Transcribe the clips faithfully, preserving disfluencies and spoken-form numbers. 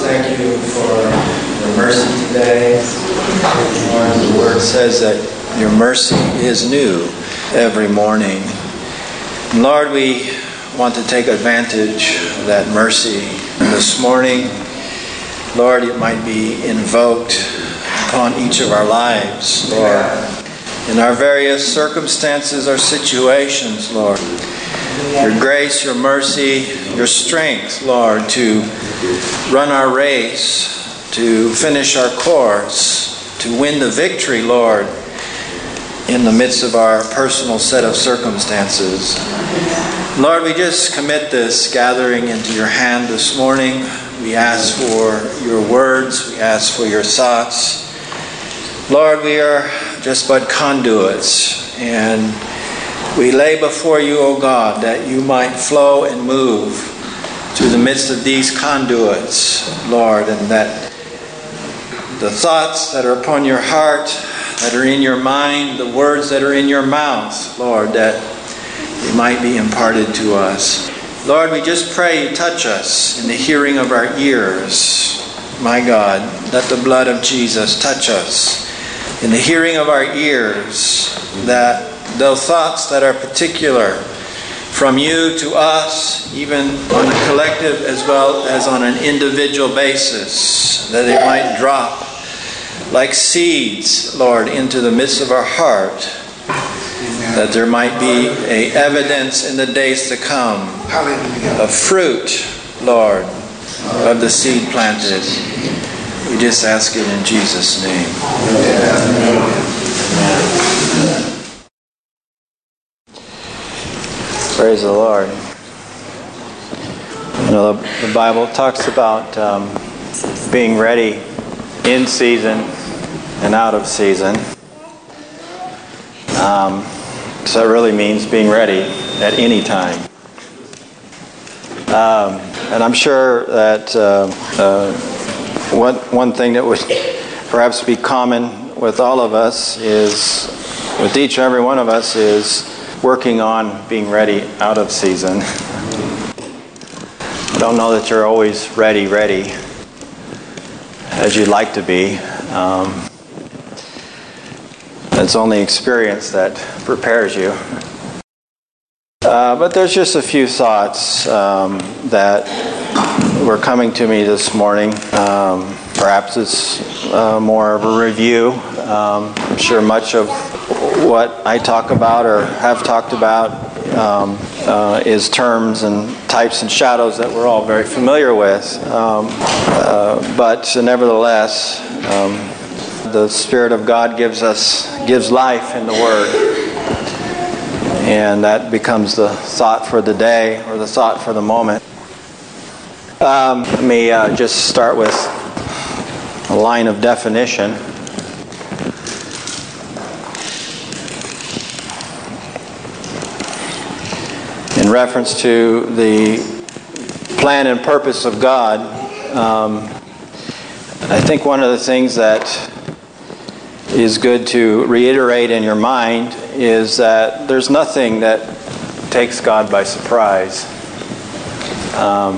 thank you for your mercy today. Lord, the Word says that your mercy is new every morning. And Lord, we want to take advantage of that mercy. And this morning, Lord, it might be invoked upon each of our lives, Lord. In our various circumstances or situations, Lord. Your grace, your mercy, your strength, Lord, to run our race, to finish our course, to win the victory, Lord, in the midst of our personal set of circumstances. Lord, we just commit this gathering into your hand this morning. We ask for your words. We ask for your thoughts. Lord, we are just but conduits, and we lay before you, O God, that you might flow and move through the midst of these conduits, Lord, and that the thoughts that are upon your heart, that are in your mind, the words that are in your mouth, Lord, that they might be imparted to us. Lord, we just pray you touch us in the hearing of our ears. My God, let the blood of Jesus touch us in the hearing of our ears, that those thoughts that are particular from you to us, even on a collective as well as on an individual basis, that it might drop like seeds, Lord, into the midst of our heart, that there might be a evidence in the days to come of fruit, Lord, of the seed planted. We just ask it in Jesus' name. Amen. Praise the Lord. You know, the, the Bible talks about um, being ready in season and out of season. Um, so it really means being ready at any time. Um, and I'm sure that uh, uh, one, one thing that would perhaps be common with all of us is, with each and every one of us, is working on being ready out of season. I don't know that you're always ready, ready as you'd like to be. Um, it's only experience that prepares you. Uh, but there's just a few thoughts um, that were coming to me this morning. Um, perhaps it's uh, more of a review. Um, I'm sure much of what I talk about or have talked about um, uh, is terms and types and shadows that we're all very familiar with. Um, uh, but nevertheless, um, the Spirit of God gives us gives life in the Word, and that becomes the thought for the day or the thought for the moment. Um, let me uh, just start with a line of definition. In reference to the plan and purpose of God, um, I think one of the things that is good to reiterate in your mind is that there's nothing that takes God by surprise. Um,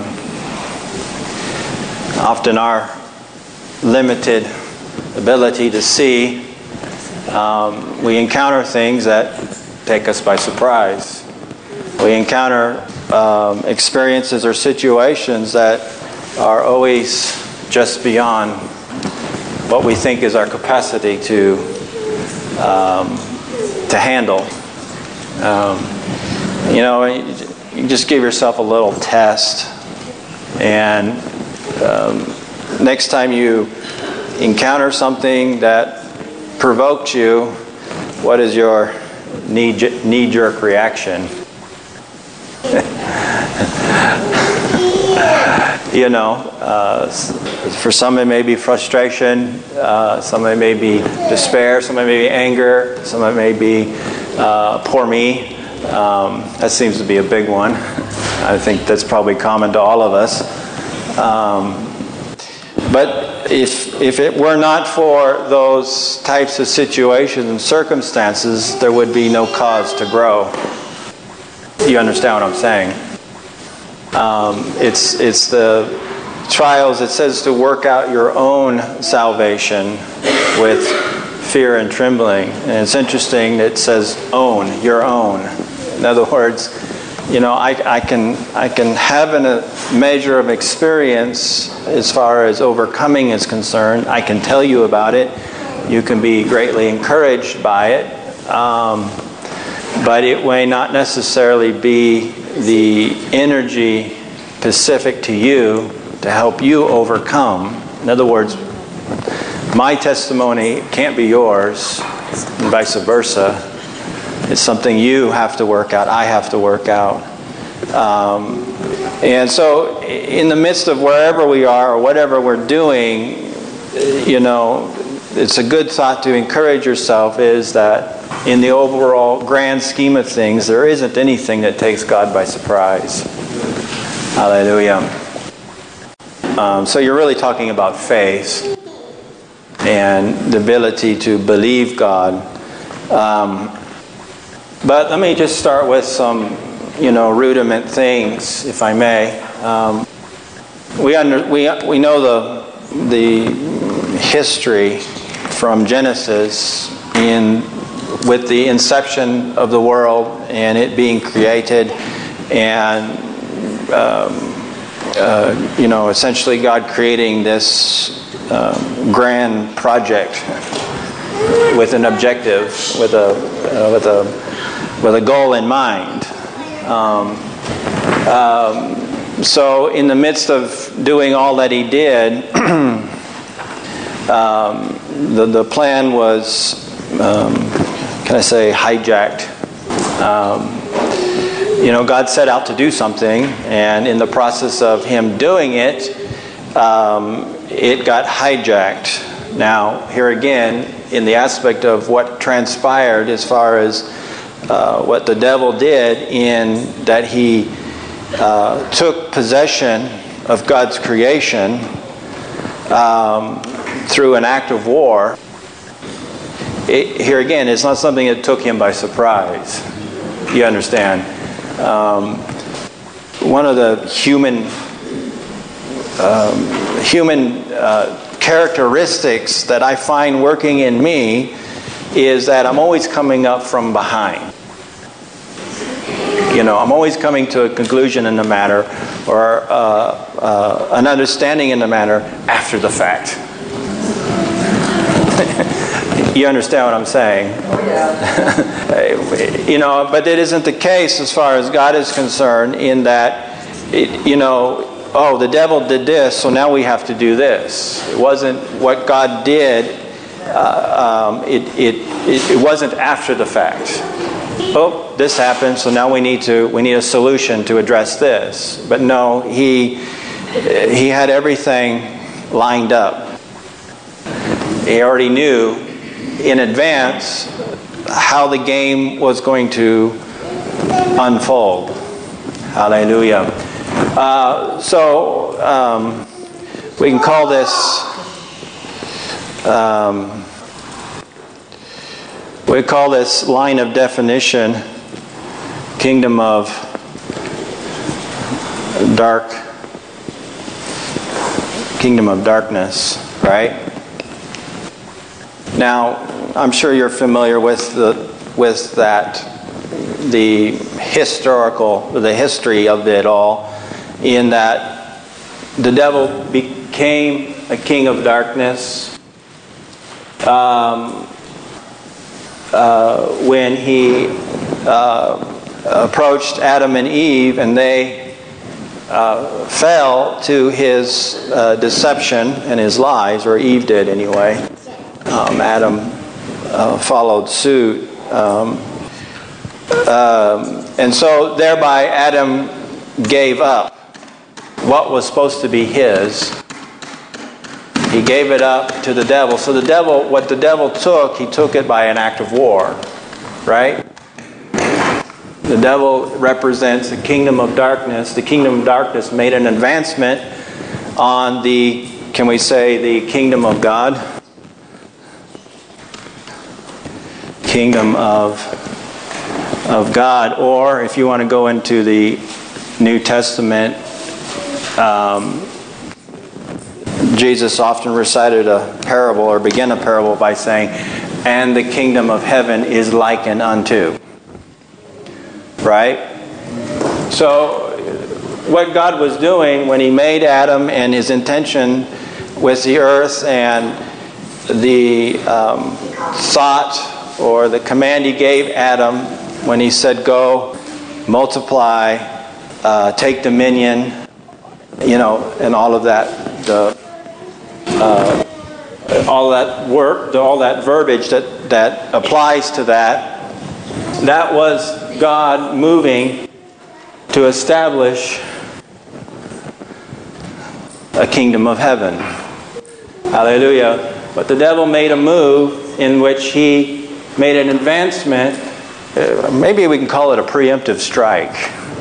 often our limited ability to see, um, we encounter things that take us by surprise. We encounter um, experiences or situations that are always just beyond what we think is our capacity to um, to handle. Um, you know, you just give yourself a little test, and um, next time you encounter something that provoked you, what is your knee knee-jerk reaction? You know, uh, for some it may be frustration, uh, some it may be despair, some it may be anger, some it may be uh, poor me. Um, that seems to be a big one. I think that's probably common to all of us. Um, but if if it were not for those types of situations and circumstances, there would be no cause to grow. You understand what I'm saying? Um, it's it's the trials, it says to work out your own salvation with fear and trembling. And it's interesting that it says own, your own. In other words, you know, I, I can I can have an, a measure of experience as far as overcoming is concerned. I can tell you about it. You can be greatly encouraged by it. Um, but it may not necessarily be the energy specific to you to help you overcome. In other words, my testimony can't be yours, and vice versa. It's something you have to work out, I have to work out. Um, and so in the midst of wherever we are or whatever we're doing, you know, it's a good thought to encourage yourself is that in the overall grand scheme of things, there isn't anything that takes God by surprise. Hallelujah. Um, so you're really talking about faith and the ability to believe God. Um, but let me just start with some, you know, rudiment things, if I may. Um, we under we we know the the history from Genesis in with the inception of the world and it being created, and um, uh, you know, essentially God creating this um, grand project with an objective, with a uh, with a with a goal in mind. Um, um, so in the midst of doing all that he did, um, the, the plan was, um, can I say, hijacked. Um, you know, God set out to do something, and in the process of him doing it, um, it got hijacked. Now, here again, in the aspect of what transpired as far as Uh, what the devil did in that he uh, took possession of God's creation um, through an act of war. It, here again, it's not something that took him by surprise. You understand? Um, one of the human um, human uh, characteristics that I find working in me is that I'm always coming up from behind. You know, I'm always coming to a conclusion in the matter or uh, uh, an understanding in the matter after the fact. You understand what I'm saying? Oh, yeah. You know, but it isn't the case as far as God is concerned in that, it, you know, oh, the devil did this, so now we have to do this. It wasn't what God did. Uh, um, it, it, it, it wasn't after the fact. Oh, this happened, so now we need to we need a solution to address this. But no, he he had everything lined up. He already knew in advance how the game was going to unfold. Hallelujah. Uh, so um, we can call this um, we call this line of definition kingdom of dark kingdom of darkness, right? Now, I'm sure you're familiar with the with that the historical the history of it all, in that the devil became a king of darkness um, uh, when he uh, approached Adam and Eve, and they uh, fell to his uh, deception and his lies, or Eve did anyway. Um, Adam uh, followed suit. Um, um, and so thereby Adam gave up what was supposed to be his. He gave it up to the devil. So the devil, what the devil took, he took it by an act of war, right? The devil represents the kingdom of darkness. The kingdom of darkness made an advancement on the, can we say, the kingdom of God? Kingdom of, of God. Or if you want to go into the New Testament, um, Jesus often recited a parable or began a parable by saying, "And the kingdom of heaven is likened unto." Right? So what God was doing when He made Adam, and His intention with the earth, and the um, thought or the command He gave Adam when He said, "Go, multiply, uh, take dominion," you know, and all of that, the uh, all that work, all that verbiage that that applies to that. That was God moving to establish a kingdom of heaven. Hallelujah. But the devil made a move in which he made an advancement. Maybe we can call it a preemptive strike.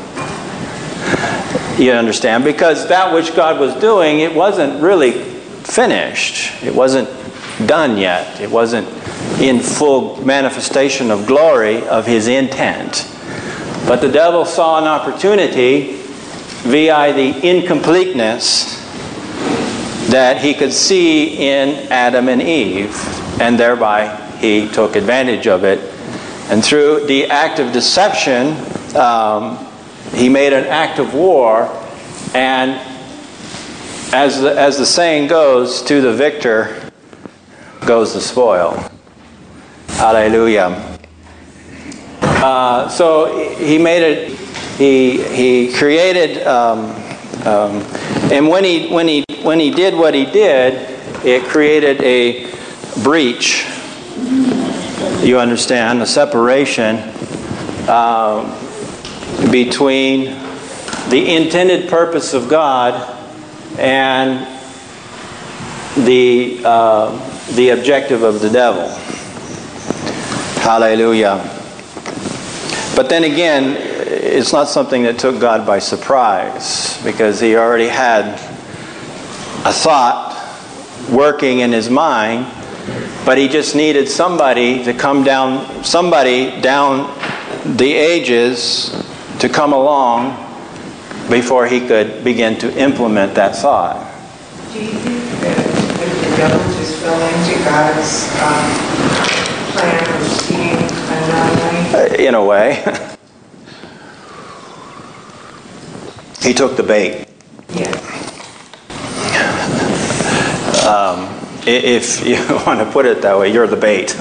You understand? Because that which God was doing, it wasn't really finished. It wasn't done yet. It wasn't in full manifestation of glory of His intent. But the devil saw an opportunity via the incompleteness that he could see in Adam and Eve, and thereby he took advantage of it. And through the act of deception, um, he made an act of war, and as the, as the saying goes, to the victor goes the spoil. Hallelujah. Uh, so he made it. He he created, um, um, and when he when he when he did what he did, it created a breach. You understand, a separation uh, between the intended purpose of God and the uh, the objective of the devil. Hallelujah. But then again, it's not something that took God by surprise, because He already had a thought working in His mind, but He just needed somebody to come down, somebody down the ages to come along before He could begin to implement that thought. Do you think that the devil just fell into God's um, plan of seeing unknowingly? In a way. He took the bait. Yeah. Um, if you want to put it that way, you're the bait.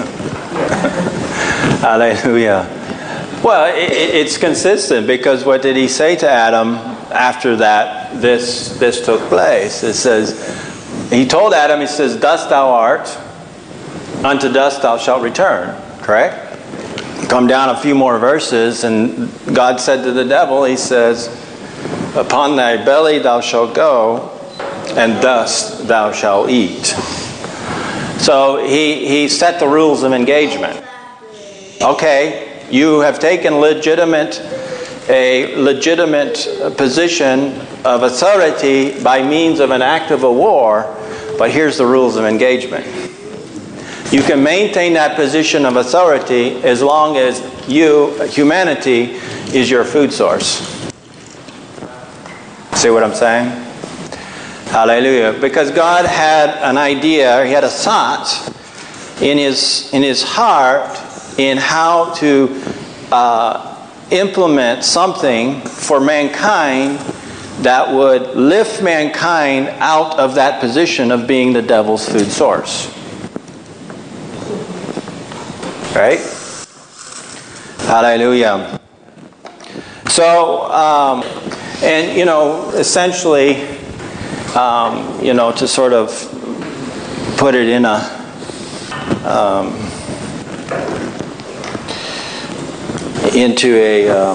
Hallelujah. Well, it, it's consistent, because what did He say to Adam after that this this took place? It says, He told Adam, He says, "Dust thou art, unto dust thou shalt return." Correct? Come down a few more verses, and God said to the devil, He says, "Upon thy belly thou shalt go, and dust thou shalt eat." So he, he set the rules of engagement. Okay, you have taken legitimate a legitimate position of authority by means of an act of a war, but here's the rules of engagement. You can maintain that position of authority as long as you, humanity, is your food source. See what I'm saying? Hallelujah. Because God had an idea, He had a thought in His, in his heart in how to uh, implement something for mankind that would lift mankind out of that position of being the devil's food source. Right? Hallelujah. So, um, and you know, essentially, um, you know, to sort of put it in a um, into a um,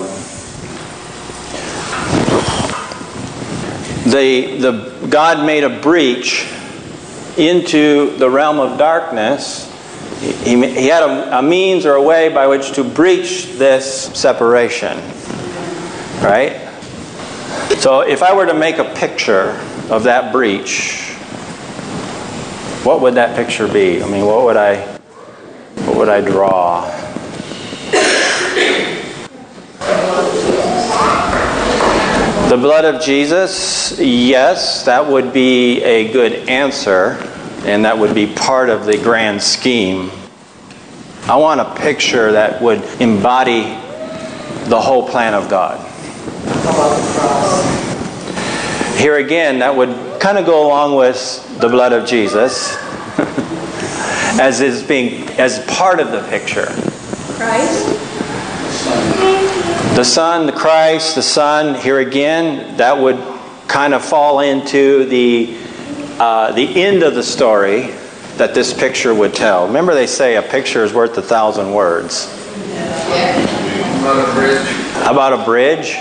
the the God made a breach into the realm of darkness. He, he had a, a means or a way by which to breach this separation. Right? So if I were to make a picture of that breach, what would that picture be? I mean, what would I what would I draw? The The blood of Jesus, yes, that would be a good answer, and that would be part of the grand scheme. I want a picture that would embody the whole plan of God. How about the cross? Here again, that would kind of go along with the blood of Jesus as is being as part of the picture. Christ? The Son, the Christ, the Son, here again, that would kind of fall into the uh, the end of the story that this picture would tell. Remember they say a picture is worth a thousand words. About a bridge. How about a bridge?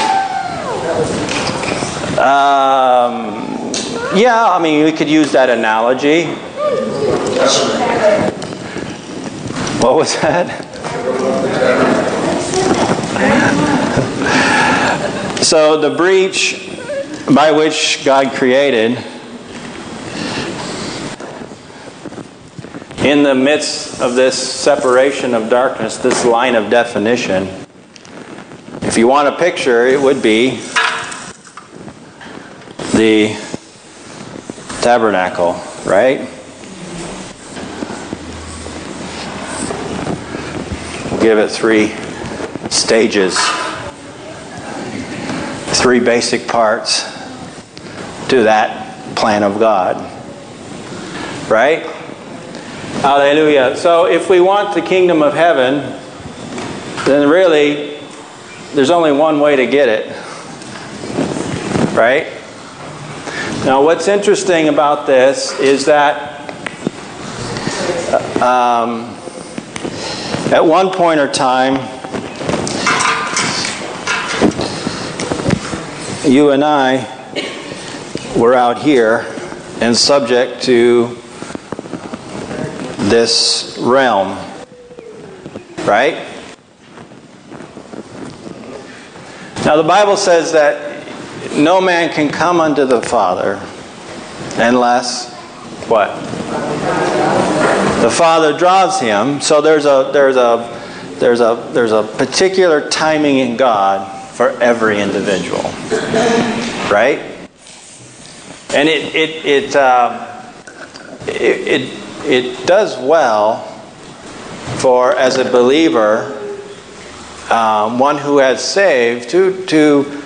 Um, yeah, I mean, we could use that analogy. What was that? So the breach by which God created, in the midst of this separation of darkness, this line of definition, if you want a picture, it would be the tabernacle, right? We'll give it three stages, three basic parts to that plan of God, right? Hallelujah. So if we want the kingdom of heaven, then really there's only one way to get it, right? Now what's interesting about this is that um, at one point or time, you and I were out here and subject to this realm, right? Now the Bible says that no man can come unto the Father unless what? The Father draws him. So there's a there's a there's a there's a particular timing in God for every individual, right? And it it it uh, it, it it does well for, as a believer, um, one who has saved, to to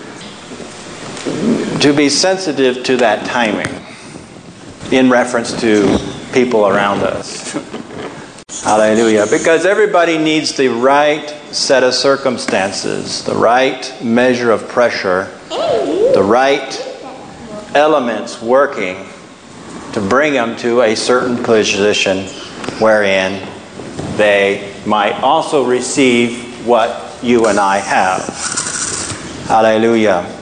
to be sensitive to that timing in reference to people around us. Hallelujah. Because everybody needs the right set of circumstances, the right measure of pressure, the right elements working to bring them to a certain position wherein they might also receive what you and I have. Hallelujah.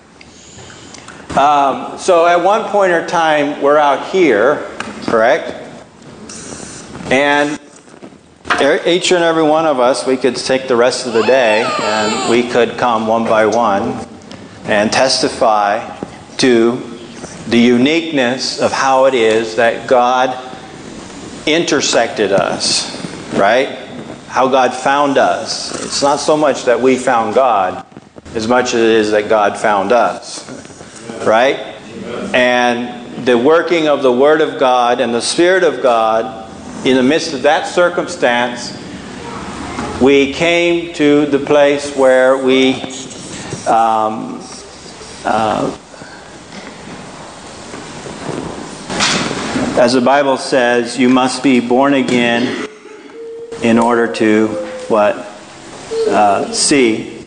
Um, so at one point in time, we're out here, correct? And each and every one of us, we could take the rest of the day and we could come one by one and testify to the uniqueness of how it is that God intersected us, right? How God found us. It's not so much that we found God as much as it is that God found us, right? And the working of the Word of God and the Spirit of God, in the midst of that circumstance, we came to the place where we um, uh, as the Bible says, you must be born again in order to what? Uh, see.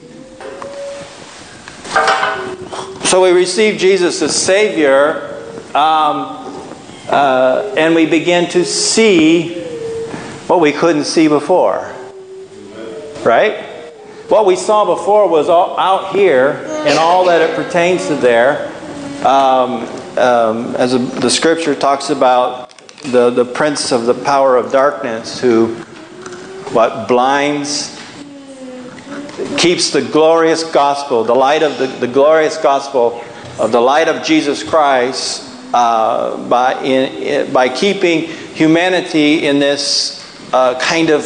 So we receive Jesus as Savior, um, uh, and we begin to see what we couldn't see before. Right? What we saw before was all out here, and all that it pertains to there. Um, um, as a, the Scripture talks about the, the prince of the power of darkness, who what blinds, keeps the glorious gospel, the light of the, the glorious gospel of the light of Jesus Christ, uh, by in, by keeping humanity in this uh, kind of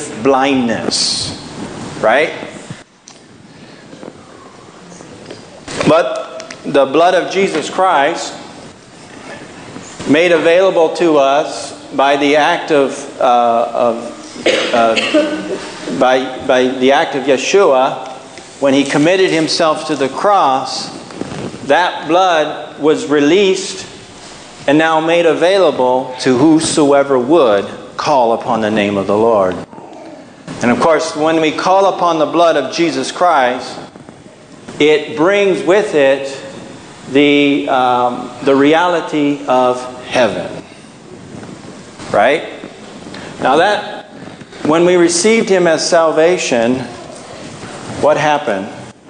blindness, right? But the blood of Jesus Christ, made available to us by the act of, uh, of uh, by by the act of Yeshua, when he committed himself to the cross, that blood was released and now made available to whosoever would call upon the name of the Lord. And of course, when we call upon the blood of Jesus Christ, it brings with it the um, the reality of heaven. Right? Now that, when we received him as salvation, what happened?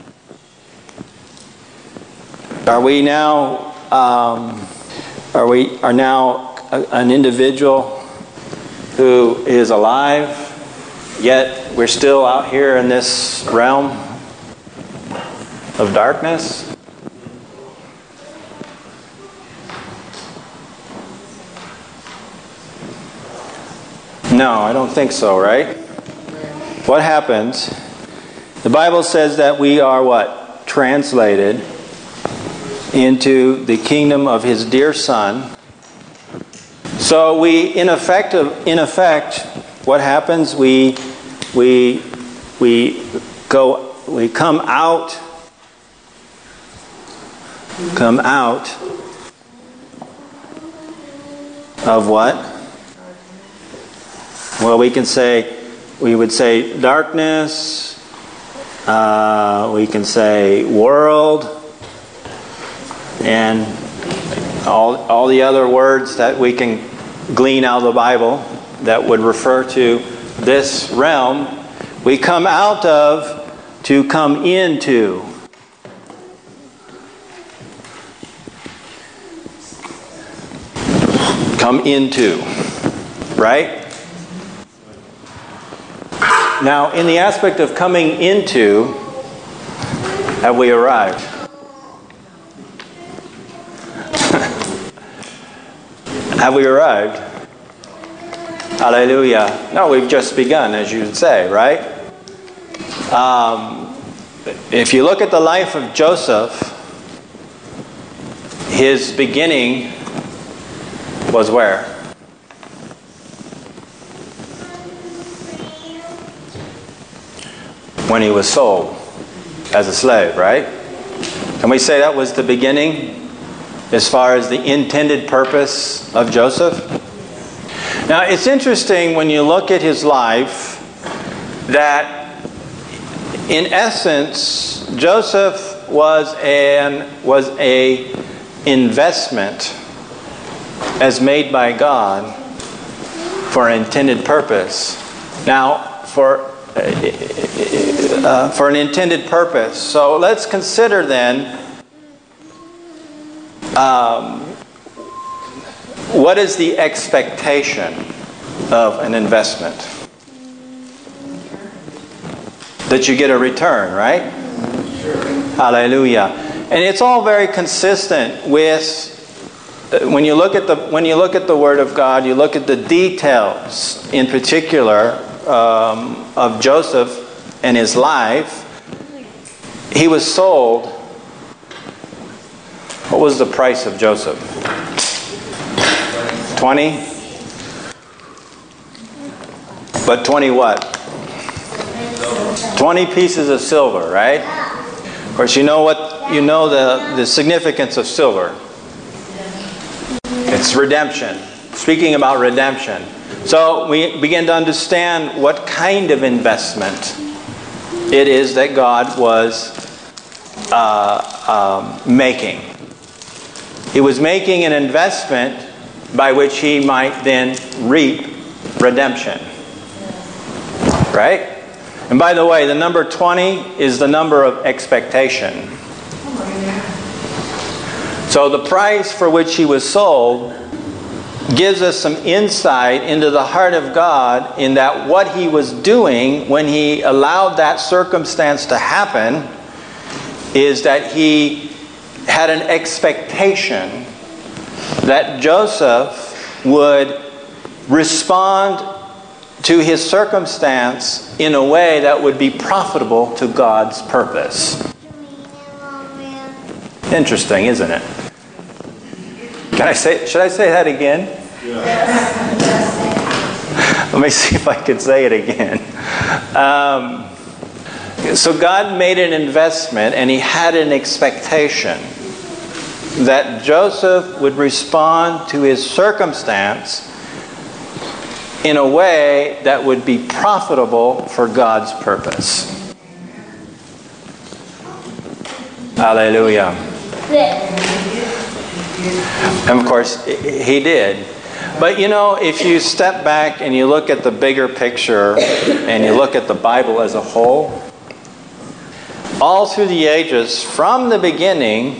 Are we now um, are we are now a, an individual who is alive, yet we're still out here in this realm of darkness? No, I don't think so, right? What happens? The Bible says that we are what? Translated into the kingdom of his dear Son. So we, in effect, in effect, what happens? We, we, we go, we come out, come out of what? Well, we can say, we would say darkness, uh, we can say world, and all, all the other words that we can glean out of the Bible that would refer to this realm. We come out of to come into. Come into. Right? Now, in the aspect of coming into, have we arrived? Have we arrived? Hallelujah. No, we've just begun, as you would say, right? Um, if you look at the life of Joseph, his beginning was where? When he was sold as a slave, right? Can we say that was the beginning as far as the intended purpose of Joseph? Now, it's interesting when you look at his life that, in essence, Joseph was an was a investment as made by God for an intended purpose. Now, for Uh, for an intended purpose. So let's consider then um, what is the expectation of an investment? That you get a return, right? Sure. Hallelujah. And it's all very consistent with uh, when you look at the when you look at the Word of God, you look at the details in particular um, of Joseph and his life. He was sold. What was the price of Joseph? twenty? But twenty what? twenty pieces of silver, right? Of course, you know what you know the, the significance of silver. It's redemption. Speaking about redemption. So we begin to understand what kind of investment it is that God was uh, um, making. He was making an investment by which he might then reap redemption. Right? And by the way, the number twenty is the number of expectation. So the price for which he was sold gives us some insight into the heart of God, in that what he was doing when he allowed that circumstance to happen is that he had an expectation that Joseph would respond to his circumstance in a way that would be profitable to God's purpose. Isn't Interesting, isn't it? Can I say, should I say that again? Let me see if I can say it again. Um, so God made an investment, and He had an expectation that Joseph would respond to his circumstance in a way that would be profitable for God's purpose. Hallelujah. And of course, he did. But you know, if you step back and you look at the bigger picture and you look at the Bible as a whole, all through the ages, from the beginning,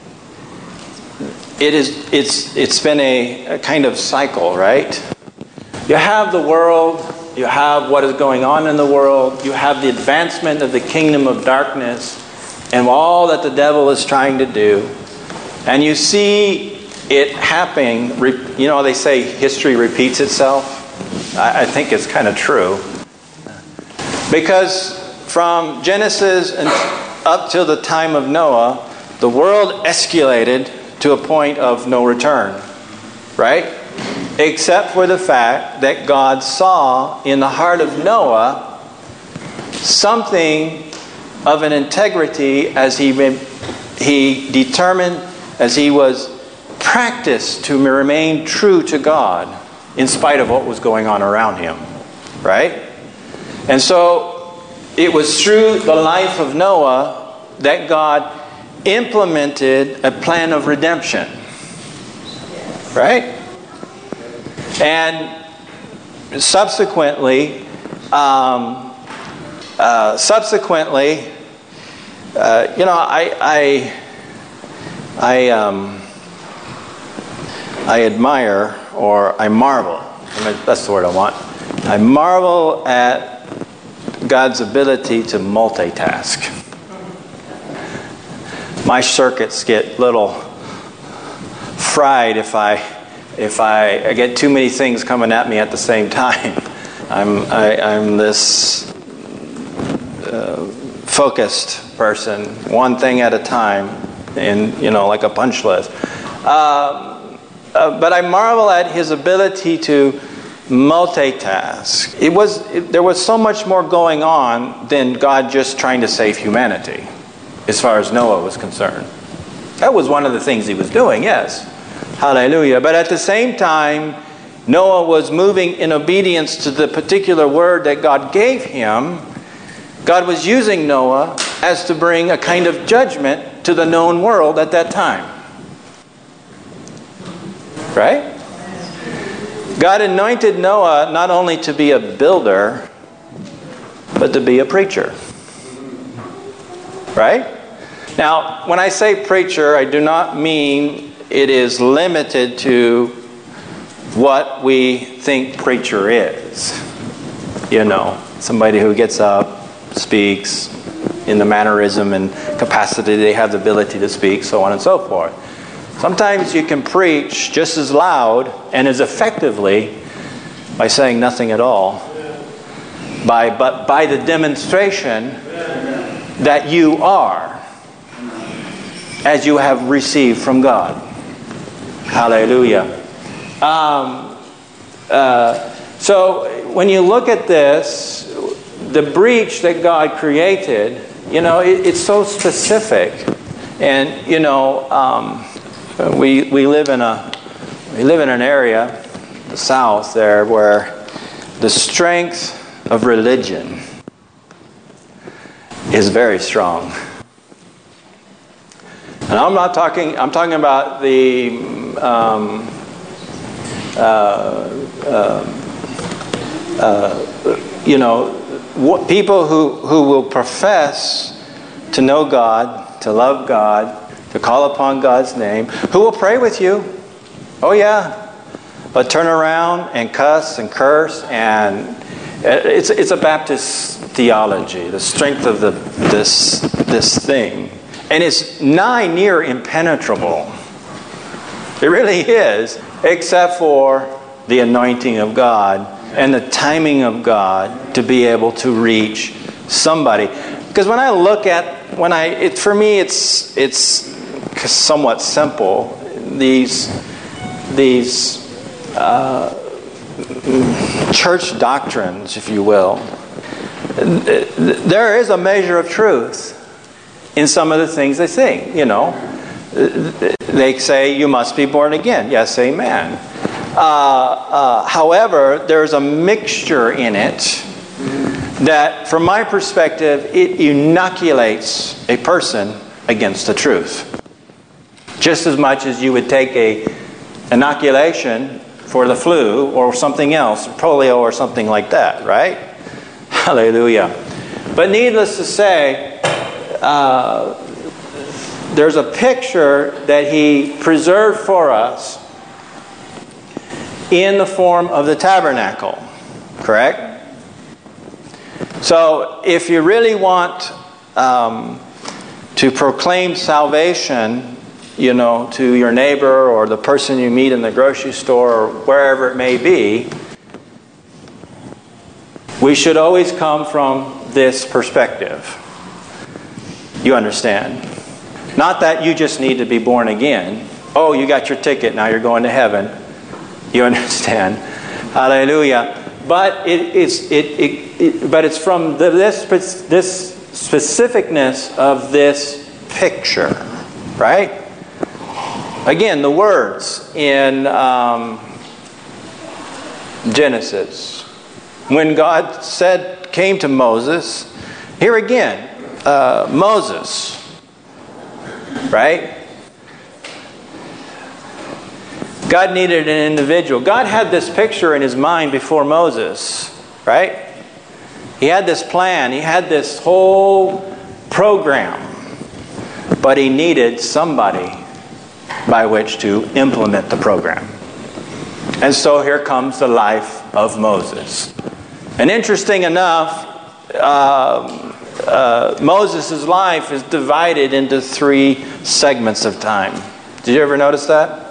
it is, it's, it's been a, a kind of cycle, right? You have the world, you have what is going on in the world, you have the advancement of the kingdom of darkness, and all that the devil is trying to do. And you see it happening. You know, they say history repeats itself. I think it's kind of true. Because from Genesis and up till the time of Noah, the world escalated to a point of no return. Right? Except for the fact that God saw in the heart of Noah something of an integrity as he, he determined, as he was practiced to remain true to God in spite of what was going on around him. Right? And so it was through the life of Noah that God implemented a plan of redemption. Right? And subsequently, um, uh, subsequently, uh, you know, I, I, I, um, I admire, or I marvel. I mean, that's the word I want. I marvel at God's ability to multitask. My circuits get a little fried if I, if I, I get too many things coming at me at the same time. I'm, I, I'm this uh, focused person, one thing at a time, and you know, like a punch list. Uh, uh, but I marvel at His ability to multitask. It was it, there was so much more going on than God just trying to save humanity, as far as Noah was concerned. That was one of the things He was doing, yes. Hallelujah. But at the same time, Noah was moving in obedience to the particular word that God gave him. God was using Noah as to bring a kind of judgment to the known world at that time. Right? God anointed Noah not only to be a builder, but to be a preacher. Right? Now, when I say preacher, I do not mean it is limited to what we think preacher is. You know, somebody who gets up, speaks in the mannerism and capacity they have the ability to speak, so on and so forth. Sometimes you can preach just as loud and as effectively by saying nothing at all, by but by the demonstration that you are as you have received from God. Hallelujah. Um, uh, so when you look at this, the breach that God created, you know, it, it's so specific, and you know, um, we we live in a we live in an area, the South there, where the strength of religion is very strong. And I'm not talking. I'm talking about the um, uh, uh, uh, you know. What, people who, who will profess to know God, to love God, to call upon God's name, who will pray with you. Oh yeah. But turn around and cuss and curse, and it's it's a Baptist theology, the strength of the this this thing. And it's nigh near impenetrable. It really is, except for the anointing of God and the timing of God to be able to reach somebody. Because when I look at, when I, it, for me, it's it's somewhat simple. These, these uh, church doctrines, if you will, there is a measure of truth in some of the things they say. You know, they say you must be born again. Yes, amen. Uh, uh, however, there's a mixture in it that, from my perspective, it inoculates a person against the truth. Just as much as you would take a inoculation for the flu or something else, polio or something like that, right? Hallelujah. But needless to say, uh, there's a picture that He preserved for us in the form of the tabernacle, correct? So if you really want um, to proclaim salvation, you know, to your neighbor or the person you meet in the grocery store or wherever it may be, we should always come from this perspective. You understand? Not that you just need to be born again. Oh, you got your ticket, now you're going to heaven. You understand? Hallelujah. But it, it's it, it, it but it's from the, this this specificness of this picture, right? Again, the words in um, Genesis, when God said, came to Moses, here again, uh, Moses, right? God needed an individual. God had this picture in His mind before Moses, right? He had this plan. He had this whole program. But He needed somebody by which to implement the program. And so here comes the life of Moses. And interesting enough, uh, uh, Moses' life is divided into three segments of time. Did you ever notice that?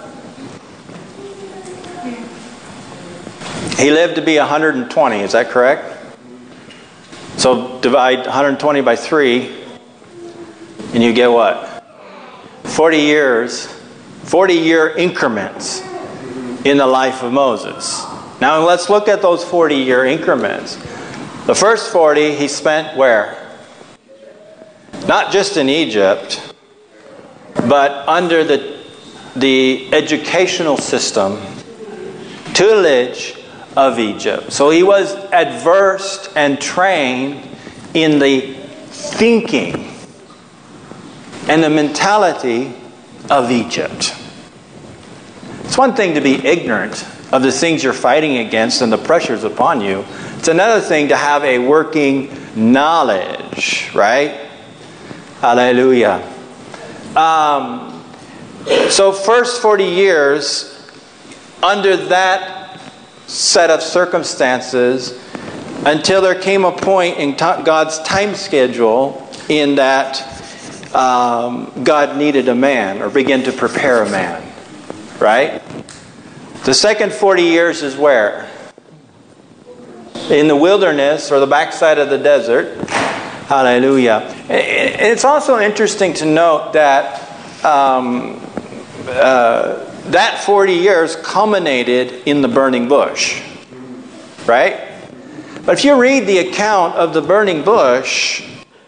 He lived to be one hundred twenty, is that correct? So divide one hundred twenty by three, and you get what? forty years, forty year increments in the life of Moses. Now let's look at those forty year increments. The first forty he spent where? Not just in Egypt, but under the, the educational system, tutelage of Egypt. So he was adversed and trained in the thinking and the mentality of Egypt. It's one thing to be ignorant of the things you're fighting against and the pressures upon you. It's another thing to have a working knowledge, right? Hallelujah. Um, so first forty years under that set of circumstances, until there came a point in God's time schedule in that um, God needed a man or began to prepare a man. Right? The second forty years is where? In the wilderness or the backside of the desert. Hallelujah. It's also interesting to note that um, uh, that forty years culminated in the burning bush. Right? But if you read the account of the burning bush,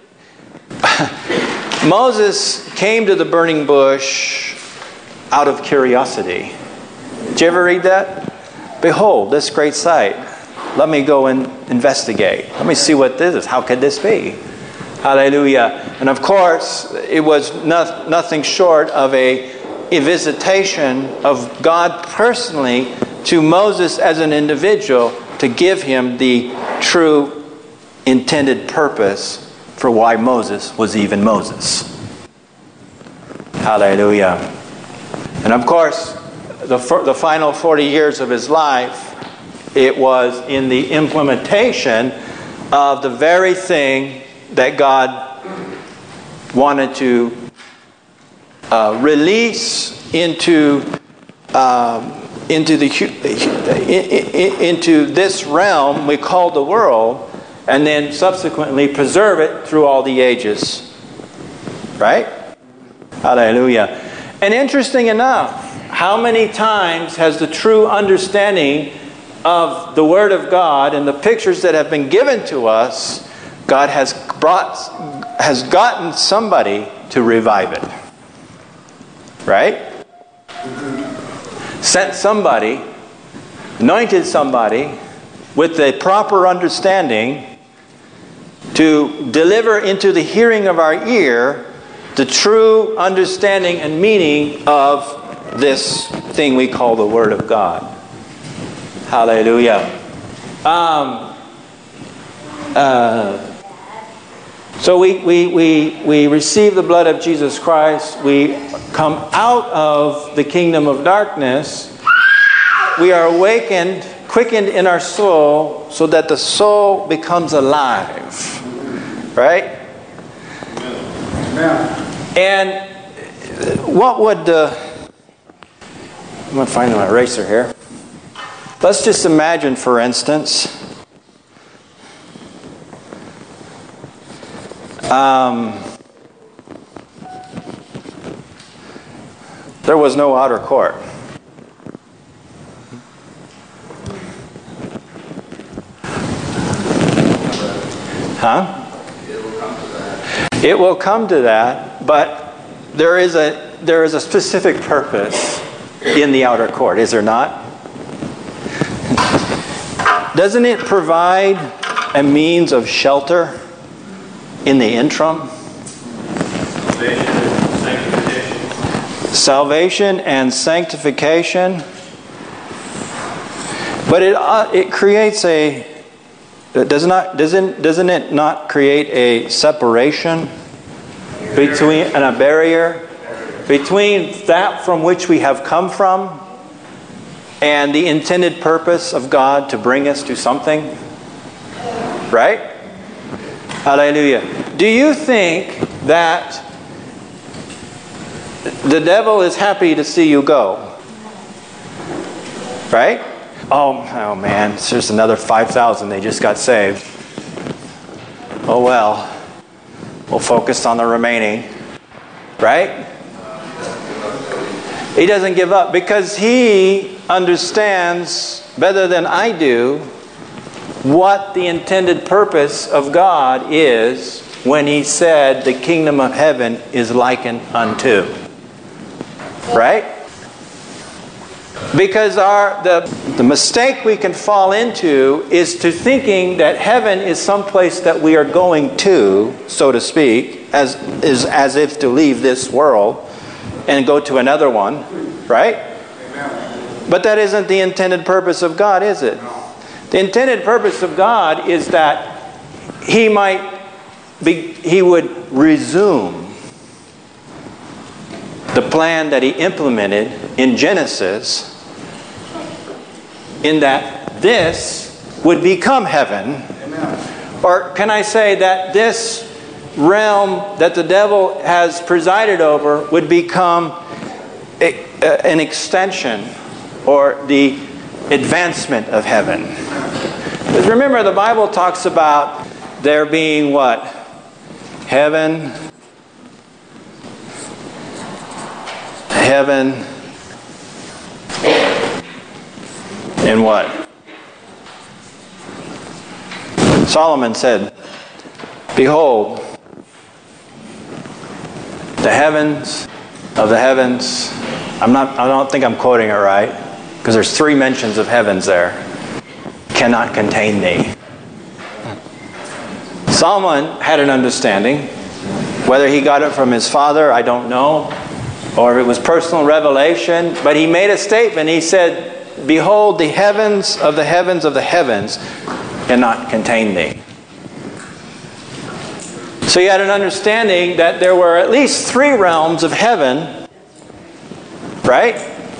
Moses came to the burning bush out of curiosity. Did you ever read that? Behold, this great sight. Let me go and investigate. Let me see what this is. How could this be? Hallelujah. And of course, it was not, nothing short of a, a visitation of God personally to Moses as an individual to give him the true intended purpose for why Moses was even Moses. Hallelujah. And of course, the, the final forty years of his life, it was in the implementation of the very thing that God wanted to uh, release into um, into the into this realm we call the world, and then subsequently preserve it through all the ages. Right? Hallelujah. And interesting enough, how many times has the true understanding of the Word of God and the pictures that have been given to us, God has brought, has gotten somebody to revive it. Right? Sent somebody, anointed somebody with the proper understanding to deliver into the hearing of our ear the true understanding and meaning of this thing we call the Word of God. Hallelujah. Um, uh, so we, we, we, we receive the blood of Jesus Christ. We come out of the kingdom of darkness. We are awakened, quickened in our soul so that the soul becomes alive. Right? Amen. And what would... Uh, I'm going to find my eraser here. Let's just imagine, for instance, um, there was no outer court. Huh? It will come to that, but there is a there is a specific purpose in the outer court, is there not? Doesn't it provide a means of shelter in the interim? Salvation and sanctification. But it uh, it creates a does not doesn't doesn't it not create a separation between and a barrier between that from which we have come from and the intended purpose of God to bring us to something? Right? Hallelujah. Do you think that the devil is happy to see you go? Right? Oh, oh man, it's just another five thousand. They just got saved. Oh well. We'll focus on the remaining. Right? He doesn't give up because he understands better than I do what the intended purpose of God is when he said the kingdom of heaven is likened unto. Right? Because our the, the mistake we can fall into is to thinking that heaven is someplace that we are going to, so to speak, as is as if to leave this world and go to another one, right? Amen. But that isn't the intended purpose of God, is it? No. The intended purpose of God is that He might be, He would resume the plan that He implemented in Genesis, in that this would become heaven. Amen. Or can I say that this realm that the devil has presided over would become a, a, an extension or the advancement of heaven? Because remember, the Bible talks about there being what? Heaven, heaven, and what? Solomon said, behold, the heavens of the heavens. I'm not, I don't think I'm quoting it right, because there's three mentions of heavens there. Cannot contain thee. Solomon had an understanding. Whether he got it from his father, I don't know, or if it was personal revelation, but he made a statement. He said, behold, the heavens of the heavens of the heavens cannot contain thee. So he had an understanding that there were at least three realms of heaven, right?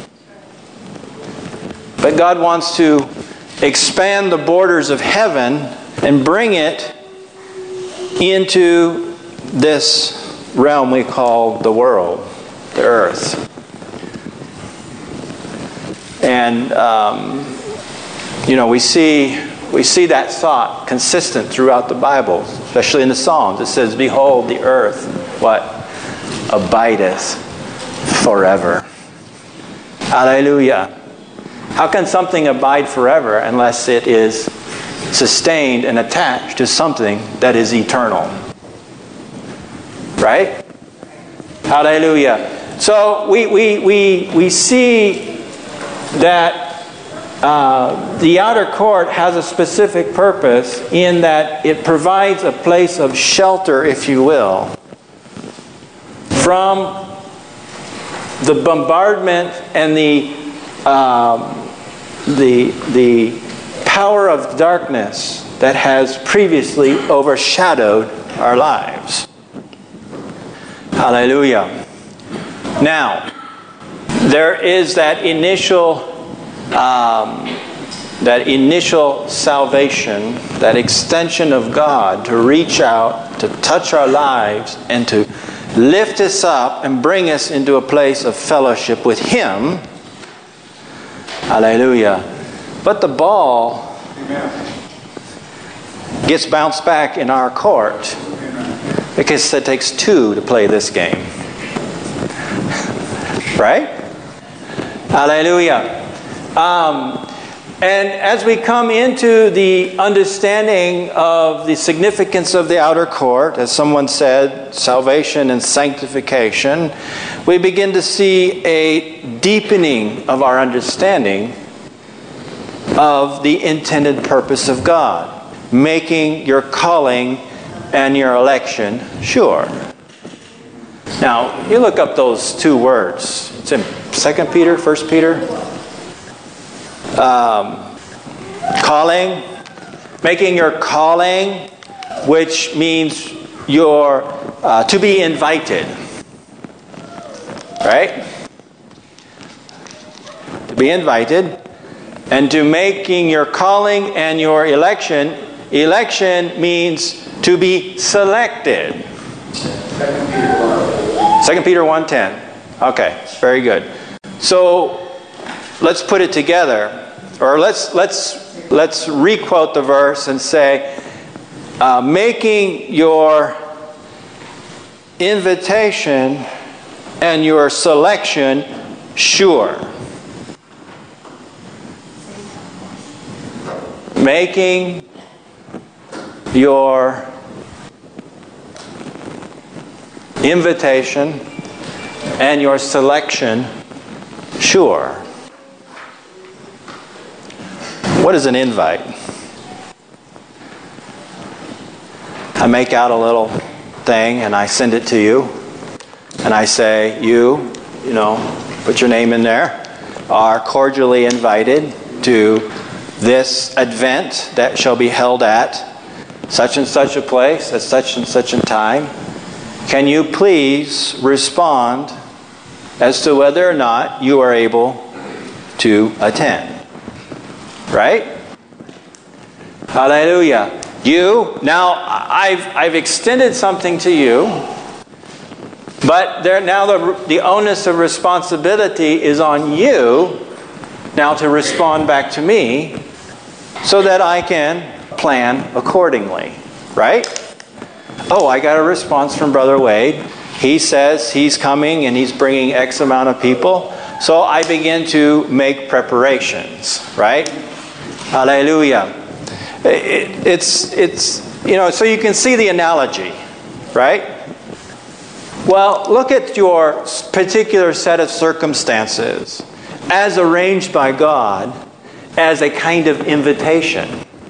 But God wants to expand the borders of heaven and bring it into this realm we call the world, the earth. And, um, you know, we see... We see that thought consistent throughout the Bible, especially in the Psalms. It says, behold, the earth, what? Abideth forever. Hallelujah. How can something abide forever unless it is sustained and attached to something that is eternal? Right? Hallelujah. So we, we, we, we see that uh, the outer court has a specific purpose in that it provides a place of shelter, if you will, from the bombardment and the um, the the power of darkness that has previously overshadowed our lives. Hallelujah. Now, there is that initial um, that initial salvation, that extension of God to reach out, to touch our lives, and to lift us up and bring us into a place of fellowship with Him. Hallelujah. But the ball Amen. Gets bounced back in our court Amen. Because it takes two to play this game. Right? Hallelujah. Um, and as we come into the understanding of the significance of the outer court, as someone said, salvation and sanctification, we begin to see a deepening of our understanding of the intended purpose of God, making your calling and your election sure. Now, you look up those two words. It's in Second Peter, First Peter. Um, calling, making your calling, which means your uh, to be invited. Right? To be invited. And to making your calling and your election. Election means to be selected. Second Peter one ten. Okay, very good. So let's put it together. Or let's let's let's requote the verse and say, uh, making your invitation and your selection sure. Making your invitation and your selection sure. What is an invite? I make out a little thing and I send it to you. And I say, you, you know, put your name in there, are cordially invited to this event that shall be held at such and such a place, at such and such a time. Can you please respond as to whether or not you are able to attend? Right? Hallelujah. You, now I've I've extended something to you, but there now the, the onus of responsibility is on you now to respond back to me so that I can plan accordingly. Right? Oh, I got a response from Brother Wade. He says he's coming and he's bringing X amount of people. So I begin to make preparations. Right? Hallelujah. It, it's, it's, you know, so you can see the analogy, right? Well, look at your particular set of circumstances as arranged by God as a kind of invitation.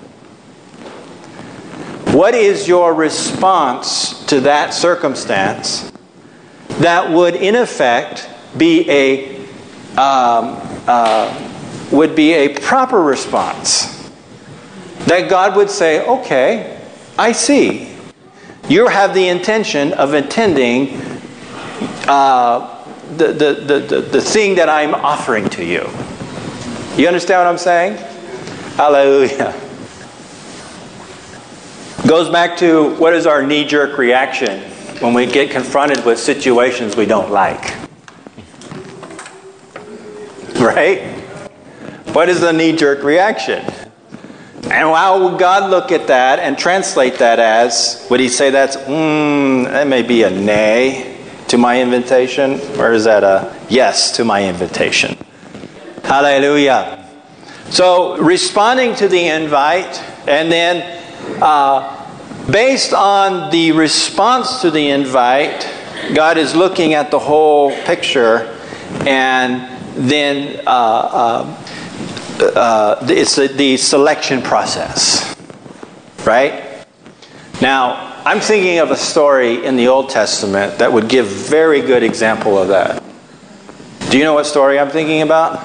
What is your response to that circumstance that would, in effect, be a um, uh, would be a proper response? That God would say, okay, I see. You have the intention of attending uh, the, the, the, the, the thing that I'm offering to you. You understand what I'm saying? Hallelujah. Goes back to what is our knee-jerk reaction when we get confronted with situations we don't like. Right? What is the knee-jerk reaction? And how would God look at that and translate that as, would He say that's, mm, that may be a nay to my invitation? Or is that a yes to my invitation? Hallelujah. So, responding to the invite, and then uh, based on the response to the invite, God is looking at the whole picture, and then uh, uh, uh, it's the, the selection process. Right? Now, I'm thinking of a story in the Old Testament that would give very good example of that. Do you know what story I'm thinking about?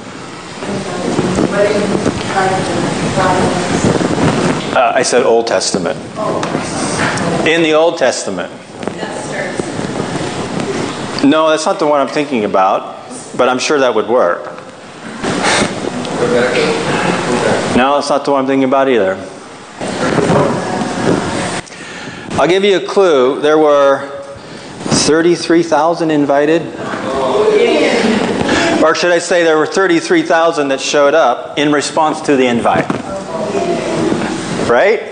Uh, I said Old Testament. In the Old Testament. No, that's not the one I'm thinking about, but I'm sure that would work. No, that's not the one I'm thinking about either. I'll give you a clue. There were thirty-three thousand invited. Or should I say there were thirty-three thousand that showed up in response to the invite. Right?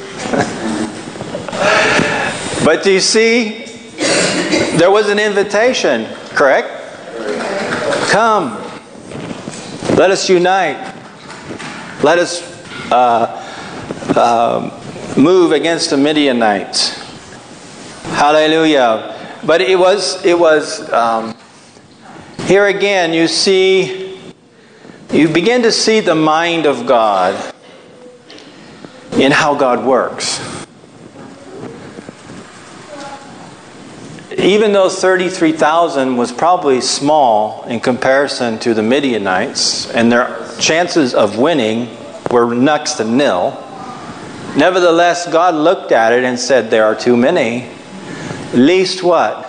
But do you see, there was an invitation, correct? Come. Let us unite. Let us uh, uh, move against the Midianites. Hallelujah. But it was, it was, um, here again you see, you begin to see the mind of God in how God works. Even though thirty-three thousand was probably small in comparison to the Midianites, and their chances of winning were next to nil, nevertheless, God looked at it and said, there are too many. Least what?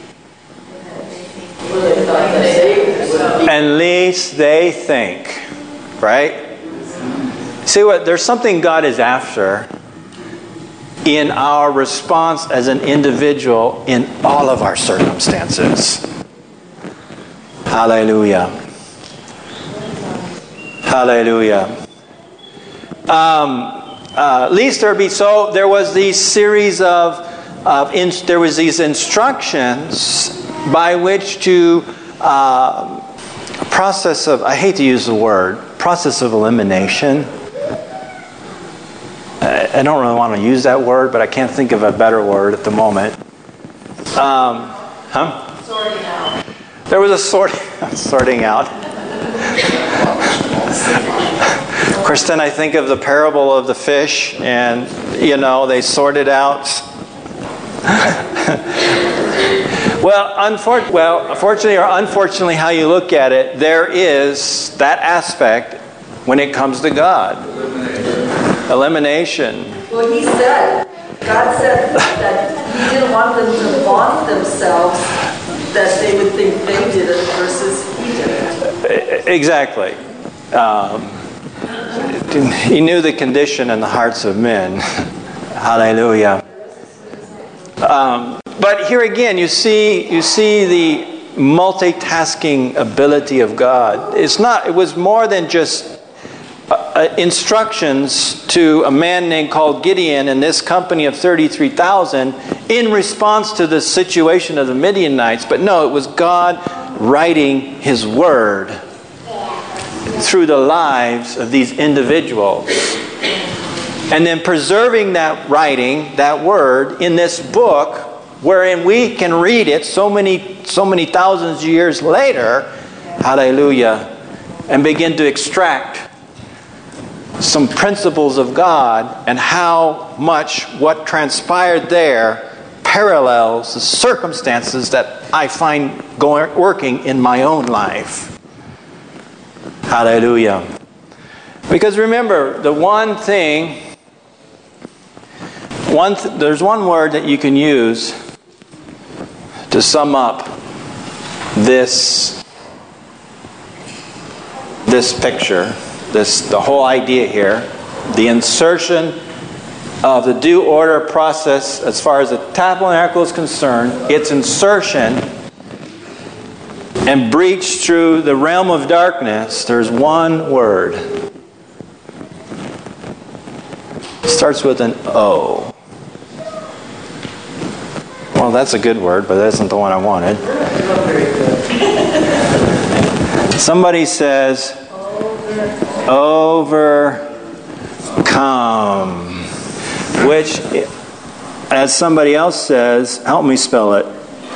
And least they think. Right? See what? There's something God is after in our response as an individual in all of our circumstances. Hallelujah. Hallelujah. Um, uh, least there be so. There was these series of, of in, there was these instructions by which to uh, process of. I hate to use the word process of elimination. I don't really want to use that word, but I can't think of a better word at the moment. Um, huh? Sorting out. There was a sort, sorting out. Of course, then I think of the parable of the fish, and, you know, they sorted out. well, unfor- well, fortunately or unfortunately, how you look at it, there is that aspect when it comes to God. Elimination. Well, he said, God said that he didn't want them to vaunt themselves, that they would think they did it versus he did it. Exactly. Um, he knew the condition in the hearts of men. Hallelujah. Um, but here again, you see, you see the multitasking ability of God. It's not. It was more than just Uh, instructions to a man named called Gideon and this company of thirty-three thousand in response to the situation of the Midianites. But no, it was God writing His Word through the lives of these individuals. And then preserving that writing, that Word, in this book, wherein we can read it so many, so many thousands of years later, hallelujah, and begin to extract some principles of God and how much what transpired there parallels the circumstances that I find going, working in my own life. Hallelujah. Because remember, the one thing, one th- there's one word that you can use to sum up this, this picture. This, the whole idea here, the insertion of the due order process as far as the tabernacle is concerned, its insertion and breach through the realm of darkness, there's one word. It starts with an O. Well, that's a good word, but that isn't the one I wanted. Somebody says, overcome. Which, as somebody else says, help me spell it.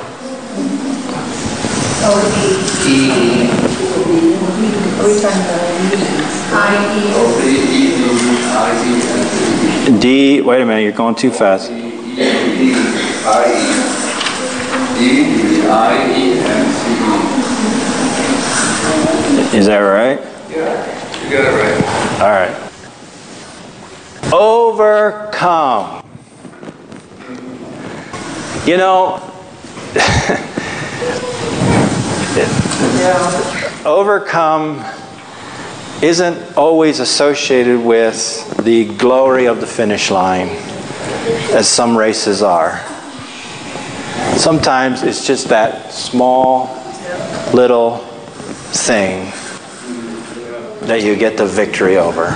D, wait a minute, you're going too fast. Is that right? Yeah, you got it right. All right. Overcome. You know, overcome isn't always associated with the glory of the finish line, as some races are. Sometimes it's just that small little thing that you get the victory over.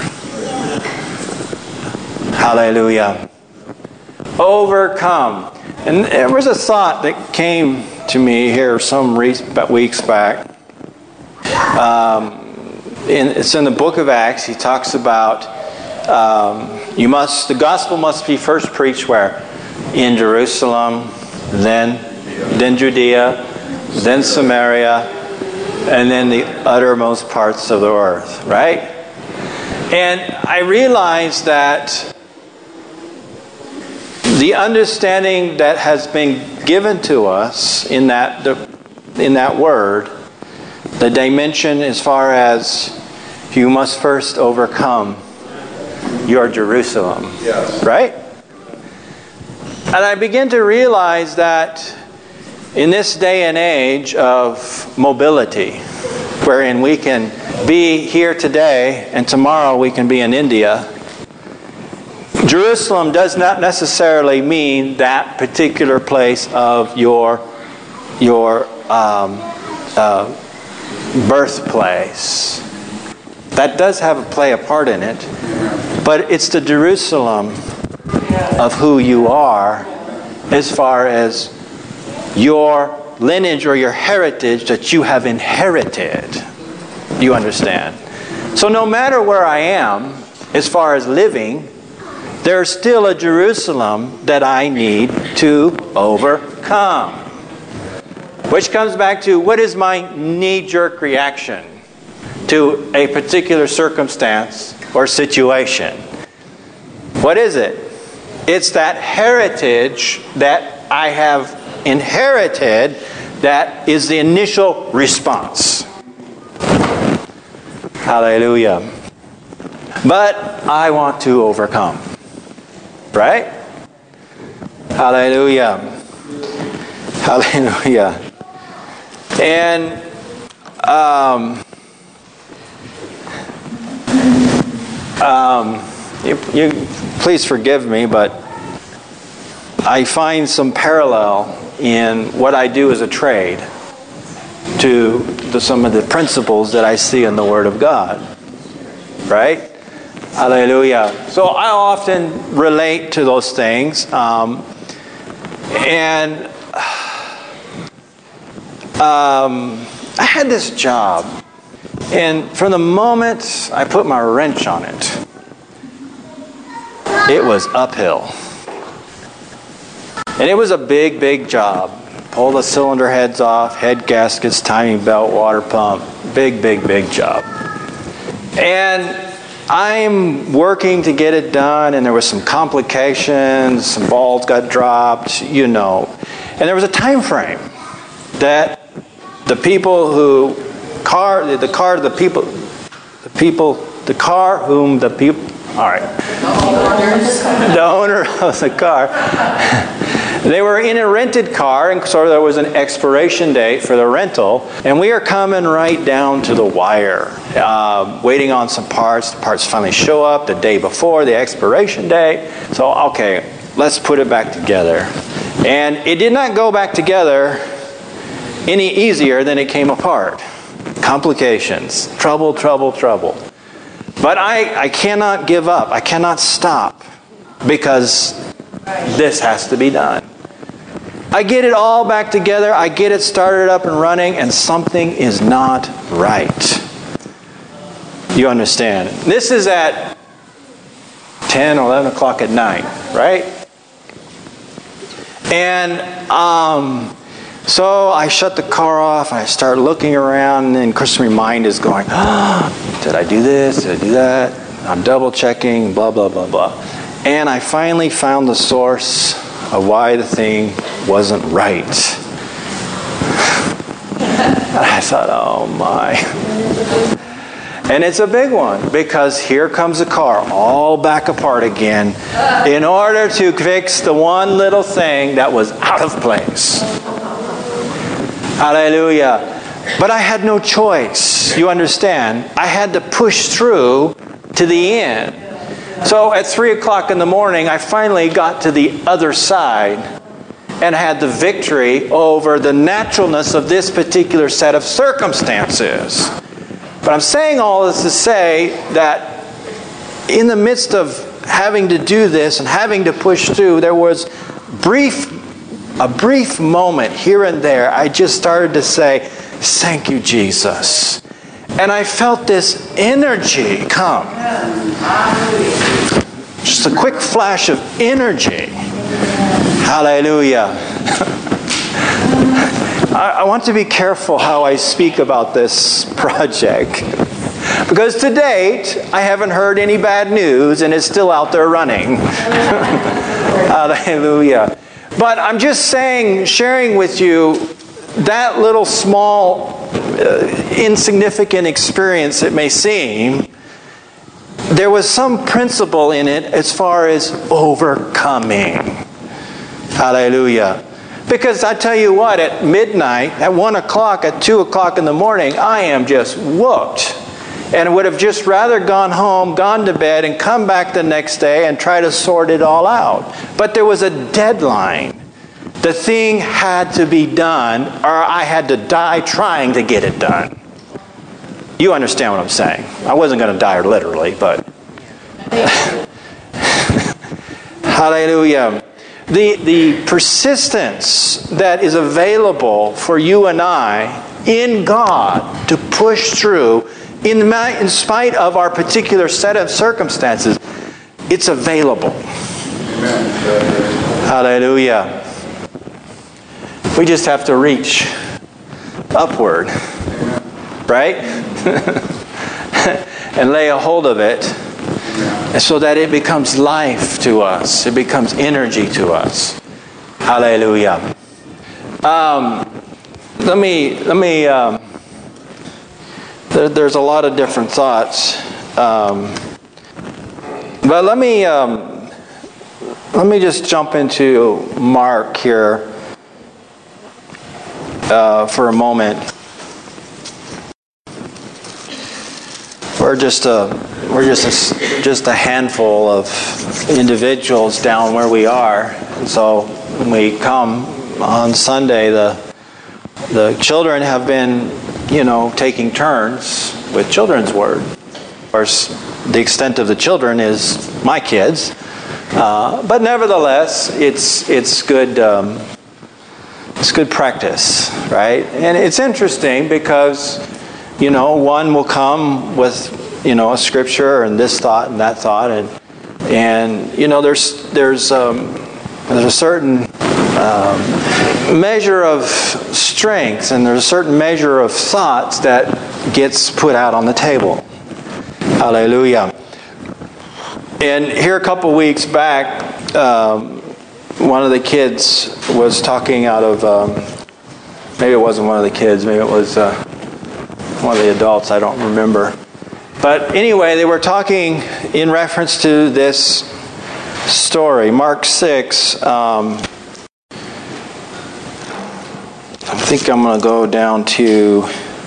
Hallelujah. Overcome. And there was a thought that came to me here some re- weeks back. Um, in, it's in the book of Acts. He talks about um, you must. The gospel must be first preached where? In Jerusalem, then then Judea, then Samaria, and then the uttermost parts of the earth. Right? And I realized that the understanding that has been given to us in that in that word, the dimension as far as you must first overcome your Jerusalem. Yes. Right? And I begin to realize that in this day and age of mobility, wherein we can be here today and tomorrow we can be in India, Jerusalem does not necessarily mean that particular place of your your um, uh, birthplace. That does have a play a part in it, but it's the Jerusalem of who you are, as far as your lineage or your heritage that you have inherited. You understand? So no matter where I am, as far as living, there's still a Jerusalem that I need to overcome. Which comes back to, what is my knee-jerk reaction to a particular circumstance or situation? What is it? It's that heritage that I have inherited that is the initial response. Hallelujah. But I want to overcome. Right? Hallelujah. Hallelujah. And um, um, you, you please forgive me, but I find some parallel in what I do as a trade to the, some of the principles that I see in the Word of God. Right? Hallelujah. So I often relate to those things. Um, and um, I had this job. And from the moment I put my wrench on it, it was uphill. And it was a big, big job. Pull the cylinder heads off, head gaskets, timing belt, water pump. Big, big, big job. And I'm working to get it done, and there was some complications, some balls got dropped, you know. And there was a time frame that the people who, car, the car, the people, the people, the car whom the people, all right. The owner of the car. They were in a rented car, and so there was an expiration date for the rental, and we are coming right down to the wire, uh, waiting on some parts. The parts finally show up the day before the expiration date. So, okay, let's put it back together. And it did not go back together any easier than it came apart. Complications, trouble, trouble, trouble. But I, I cannot give up. I cannot stop because this has to be done. I get it all back together. I get it started up and running, and something is not right. You understand? This is at ten, eleven o'clock at night, right? And um, so I shut the car off, and I start looking around, and then of course my mind is going, oh, did I do this? Did I do that? I'm double checking, blah, blah, blah, blah. And I finally found the source of why the thing wasn't right. I thought, oh my. And it's a big one, because here comes the car all back apart again in order to fix the one little thing that was out of place. Hallelujah. But I had no choice. You understand? I had to push through to the end. So at three o'clock in the morning, I finally got to the other side and had the victory over the naturalness of this particular set of circumstances. But I'm saying all this to say that in the midst of having to do this and having to push through, there was brief, a brief moment here and there. I just started to say, thank you, Jesus. And I felt this energy come. Just a quick flash of energy. Hallelujah. I want to be careful how I speak about this project. Because to date, I haven't heard any bad news, and it's still out there running. Hallelujah. But I'm just saying, sharing with you that little small, uh, insignificant experience it may seem, there was some principle in it as far as overcoming. Hallelujah. Because I tell you what, at midnight, at one o'clock, at two o'clock in the morning, I am just whooped. And would have just rather gone home, gone to bed, and come back the next day and try to sort it all out. But there was a deadline. The thing had to be done, or I had to die trying to get it done. You understand what I'm saying. I wasn't going to die literally, but... Hallelujah. The, the persistence that is available for you and I in God to push through, in, in spite of our particular set of circumstances, it's available. Amen. Hallelujah. We just have to reach upward, right? And lay a hold of it, so that it becomes life to us. It becomes energy to us. Hallelujah. Um, let me, let me, um, there, there's a lot of different thoughts. Um, but let me, um, let me just jump into Mark here uh, for a moment. We're just a we're just a, just a handful of individuals down where we are. And so when we come on Sunday, the the children have been, you know, taking turns with children's word. Of course, the extent of the children is my kids, uh, but nevertheless, it's it's good um, it's good practice, right? And it's interesting because, you know, one will come with, you know, a scripture and this thought and that thought, and and you know, there's there's um, there's a certain um, measure of strength, and there's a certain measure of thoughts that gets put out on the table. Hallelujah. And here a couple weeks back, um, one of the kids was talking out of um, maybe it wasn't one of the kids, maybe it was. Uh, one of the adults, I don't remember. But anyway, they were talking in reference to this story. Mark six, um, I think I'm going to go down to,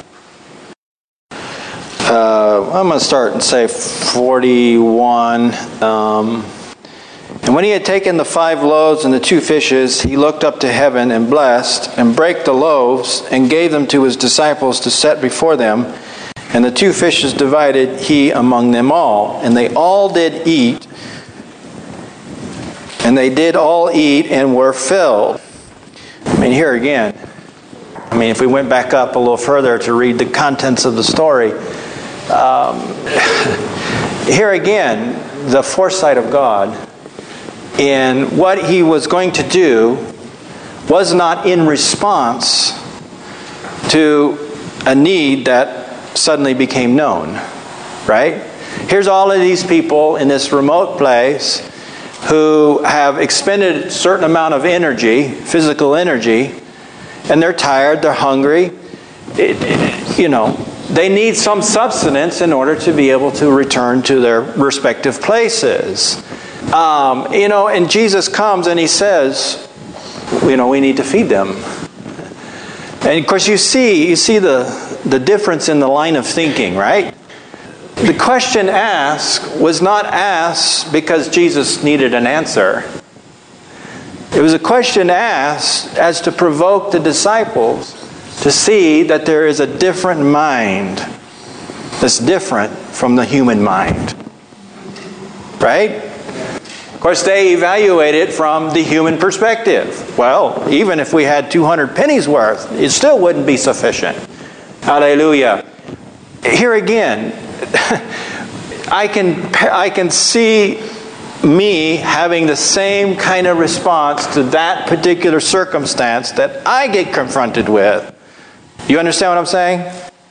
uh, I'm going to start and say forty-one. Um, and when he had taken the five loaves and the two fishes, he looked up to heaven and blessed, and brake the loaves, and gave them to his disciples to set before them. And the two fishes divided he among them all. And they all did eat, and they did all eat and were filled. I mean, here again, I mean, if we went back up a little further to read the contents of the story, um, here again, the foresight of God in what he was going to do was not in response to a need that suddenly became known, right? Here's all of these people in this remote place who have expended a certain amount of energy, physical energy, and they're tired, they're hungry. It, it, you know, they need some sustenance in order to be able to return to their respective places. Um, you know, and Jesus comes and he says, you know, we need to feed them. And of course you see, you see the, the difference in the line of thinking, right? The question asked was not asked because Jesus needed an answer. It was a question asked as to provoke the disciples to see that there is a different mind that's different from the human mind. Right? Of course, they evaluate it from the human perspective. Well, even if we had two hundred pennies worth, it still wouldn't be sufficient. Hallelujah. Here again, I can I can see me having the same kind of response to that particular circumstance that I get confronted with. You understand what I'm saying?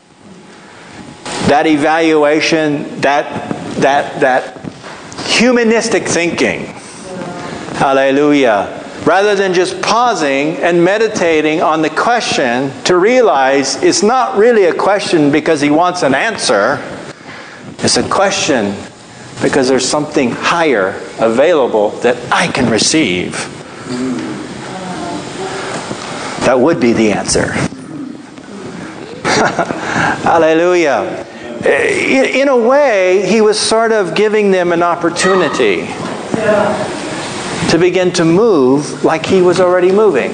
That evaluation, that that that humanistic thinking. Hallelujah. Rather than just pausing and meditating on the question to realize it's not really a question because he wants an answer. It's a question because there's something higher available that I can receive. That would be the answer. Hallelujah. In a way, he was sort of giving them an opportunity to begin to move like he was already moving.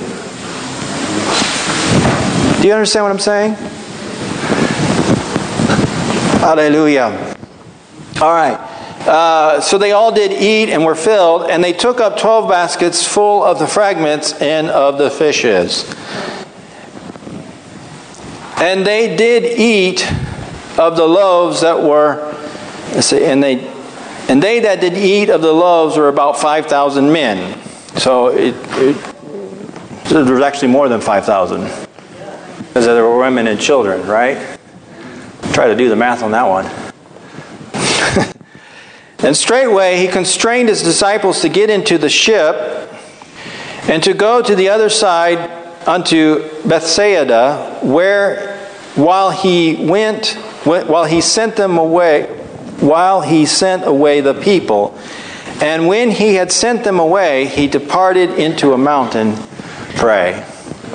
Do you understand what I'm saying? Hallelujah. All right. Uh, so they all did eat and were filled, and they took up twelve baskets full of the fragments and of the fishes. And they did eat of the loaves that were, let's see, and they and they that did eat of the loaves were about five thousand men. So it, it there was actually more than five thousand, because there were women and children, right? Try to do the math on that one. And straightway he constrained his disciples to get into the ship and to go to the other side unto Bethsaida, where while he went, while he sent them away, while he sent away the people. And when he had sent them away, he departed into a mountain to pray.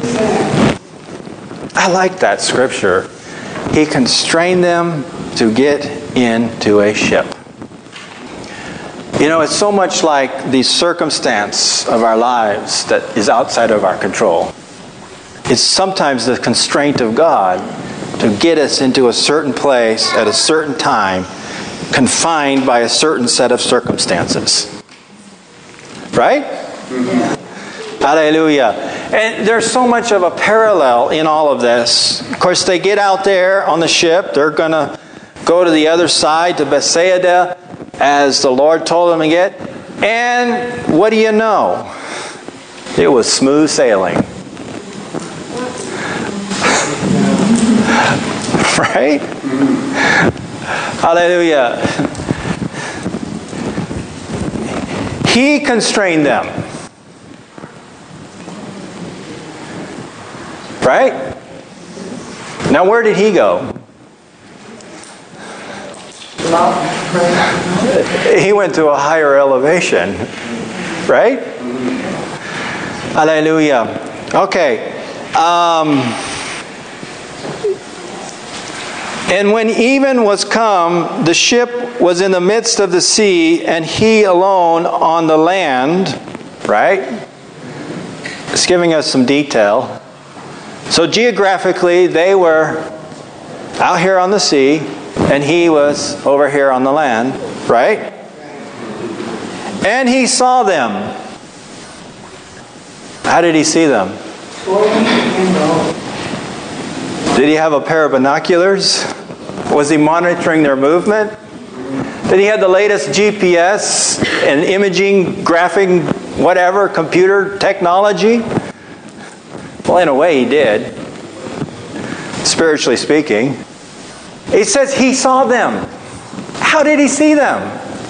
I like that scripture. He constrained them to get into a ship. You know, it's so much like the circumstance of our lives that is outside of our control. It's sometimes the constraint of God to get us into a certain place at a certain time, confined by a certain set of circumstances. Right? Mm-hmm. Hallelujah. And there's so much of a parallel in all of this. Of course, they get out there on the ship. They're going to go to the other side, to Bethsaida, as the Lord told them to get. And what do you know? It was smooth sailing. Right? Hallelujah. He constrained them. Right? Now where did he go? He went to a higher elevation. Right? Hallelujah. Okay. Um, and when even was come, the ship was in the midst of the sea, and he alone on the land. Right? It's giving us some detail. So geographically, they were out here on the sea, and he was over here on the land, right? And he saw them. How did he see them? toiling in Rome. Did he have a pair of binoculars? Was he monitoring their movement? Did he have the latest G P S and imaging, graphing, whatever, computer technology? Well, in a way he did, spiritually speaking. It says he saw them. How did he see them?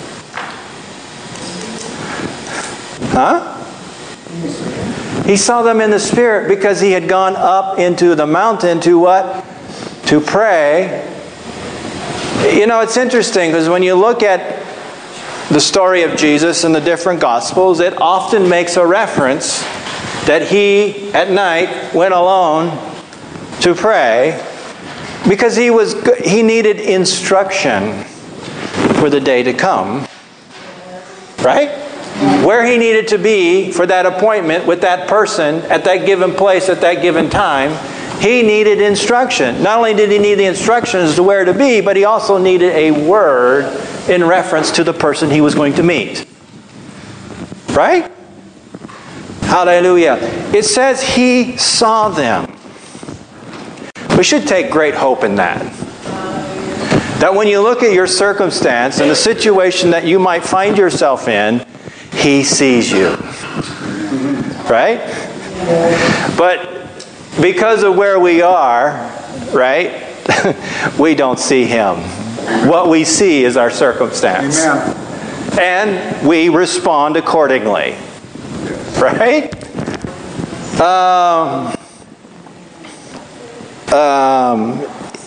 Huh? He saw them in the Spirit because he had gone up into the mountain to what? To pray. You know, it's interesting because when you look at the story of Jesus in the different Gospels, it often makes a reference that he, at night, went alone to pray because he was he needed instruction for the day to come. Right? Where he needed to be for that appointment with that person at that given place at that given time, he needed instruction. Not only did he need the instructions to where to be, but he also needed a word in reference to the person he was going to meet. Right? Hallelujah. It says he saw them. We should take great hope in that. That when you look at your circumstance and the situation that you might find yourself in, he sees you. Right? But because of where we are, right, we don't see him. What we see is our circumstance. Amen. And we respond accordingly. Right? Um, um,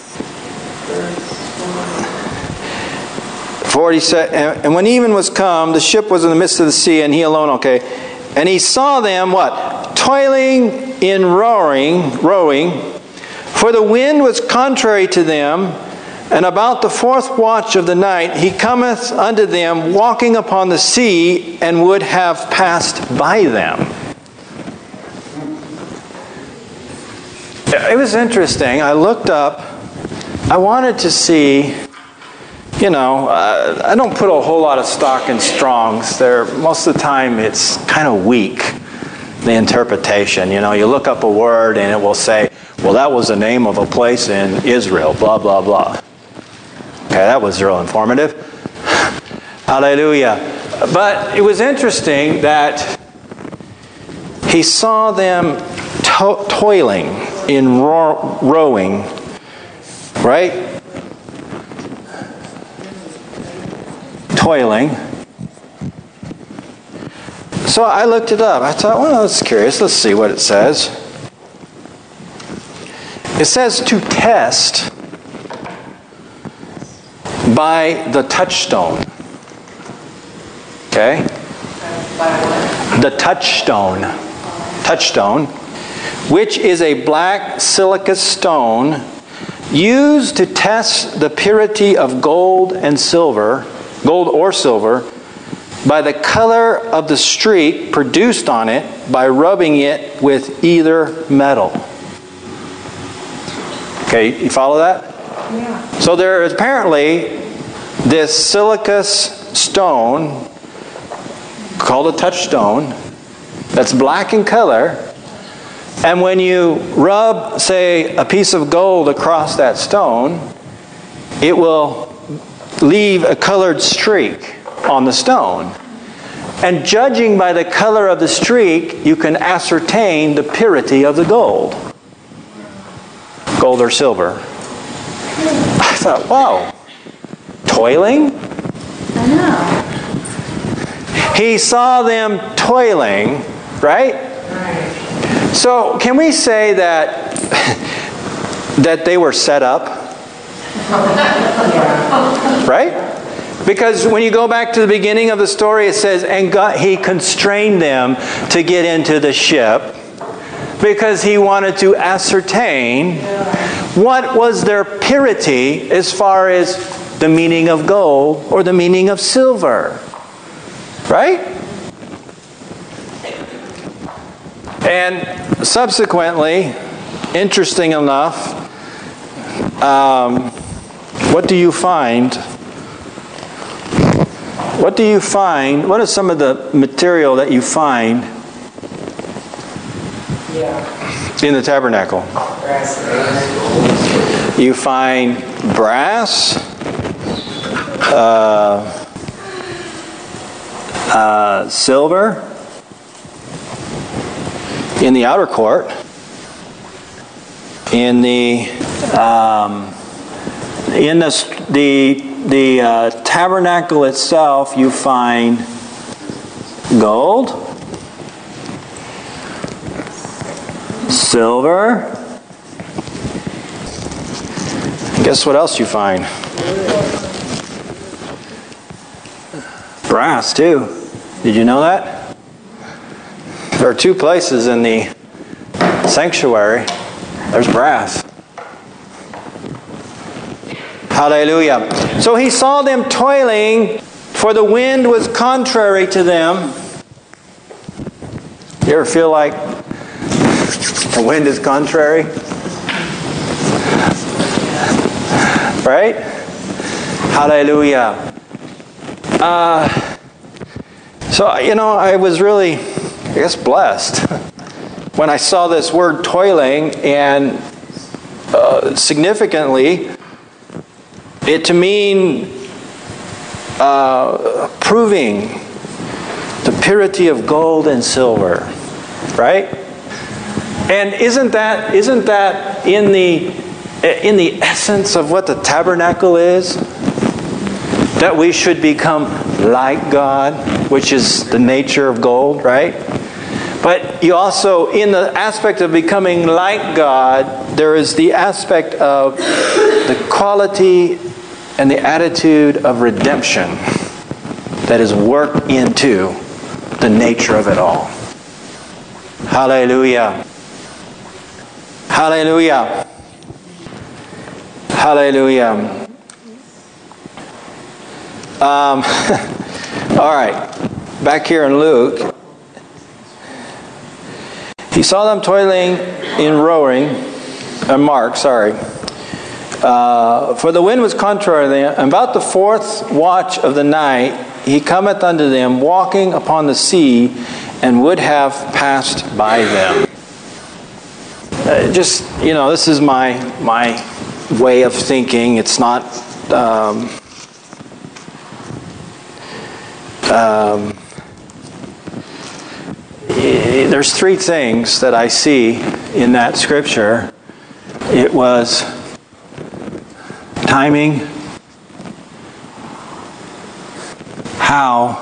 forty-seven, and when even was come, the ship was in the midst of the sea, and he alone, okay. And he saw them, what? Toiling in rowing, rowing, for the wind was contrary to them, and about the fourth watch of the night he cometh unto them, walking upon the sea, and would have passed by them. It was interesting. I looked up. I wanted to see, you know, uh, I don't put a whole lot of stock in Strong's. They're, most of the time it's kind of weak, the interpretation. You know, you look up a word and it will say, well, that was the name of a place in Israel, blah, blah, blah. Okay, that was real informative. Hallelujah. But it was interesting that he saw them to- toiling in ro- rowing, right? Toiling. So I looked it up. I thought, well, that's curious. Let's see what it says. It says to test by the touchstone. Okay? The touchstone. Touchstone, which is a black silica stone used to test the purity of gold and silver, gold or silver, by the color of the streak produced on it by rubbing it with either metal. Okay, you follow that? Yeah. So there is apparently this silica stone called a touchstone that's black in color, and when you rub, say, a piece of gold across that stone, it will leave a colored streak on the stone. And judging by the color of the streak, you can ascertain the purity of the gold. Gold or silver. I thought, wow, toiling? I know. He saw them toiling, right? Right. So can we say that that they were set up? Right? Because when you go back to the beginning of the story, it says, and God, he constrained them to get into the ship because he wanted to ascertain what was their purity as far as the meaning of gold or the meaning of silver. Right? And subsequently, interesting enough, um, what do you find? What do you find? What is some of the material that you find? Yeah. in the tabernacle? Brass. You find brass, uh, uh, silver in the outer court. In the um, in the the the uh, tabernacle itself, you find gold, silver. Guess what else you find? Brass too. Did you know that? There are two places in the sanctuary. There's brass. Hallelujah. So he saw them toiling, for the wind was contrary to them. You ever feel like the wind is contrary? Right? Hallelujah. Uh, so, you know, I was really, I guess, blessed when I saw this word toiling, and uh, significantly, it to mean uh, proving the purity of gold and silver, right? And isn't that isn't that in the in the essence of what the tabernacle is? That we should become like God, which is the nature of gold, right? But you also, in the aspect of becoming like God, there is the aspect of the quality and the attitude of redemption that is worked into the nature of it all. Hallelujah. Hallelujah. Hallelujah. Um, all right. Back here in Luke. He saw them toiling in rowing, uh, Mark, sorry. Uh, for the wind was contrary to them. About the fourth watch of the night, he cometh unto them, walking upon the sea, and would have passed by them. Uh, just, you know, this is my my way of thinking. It's not... Um, um, There's three things that I see in that scripture. It was timing, how,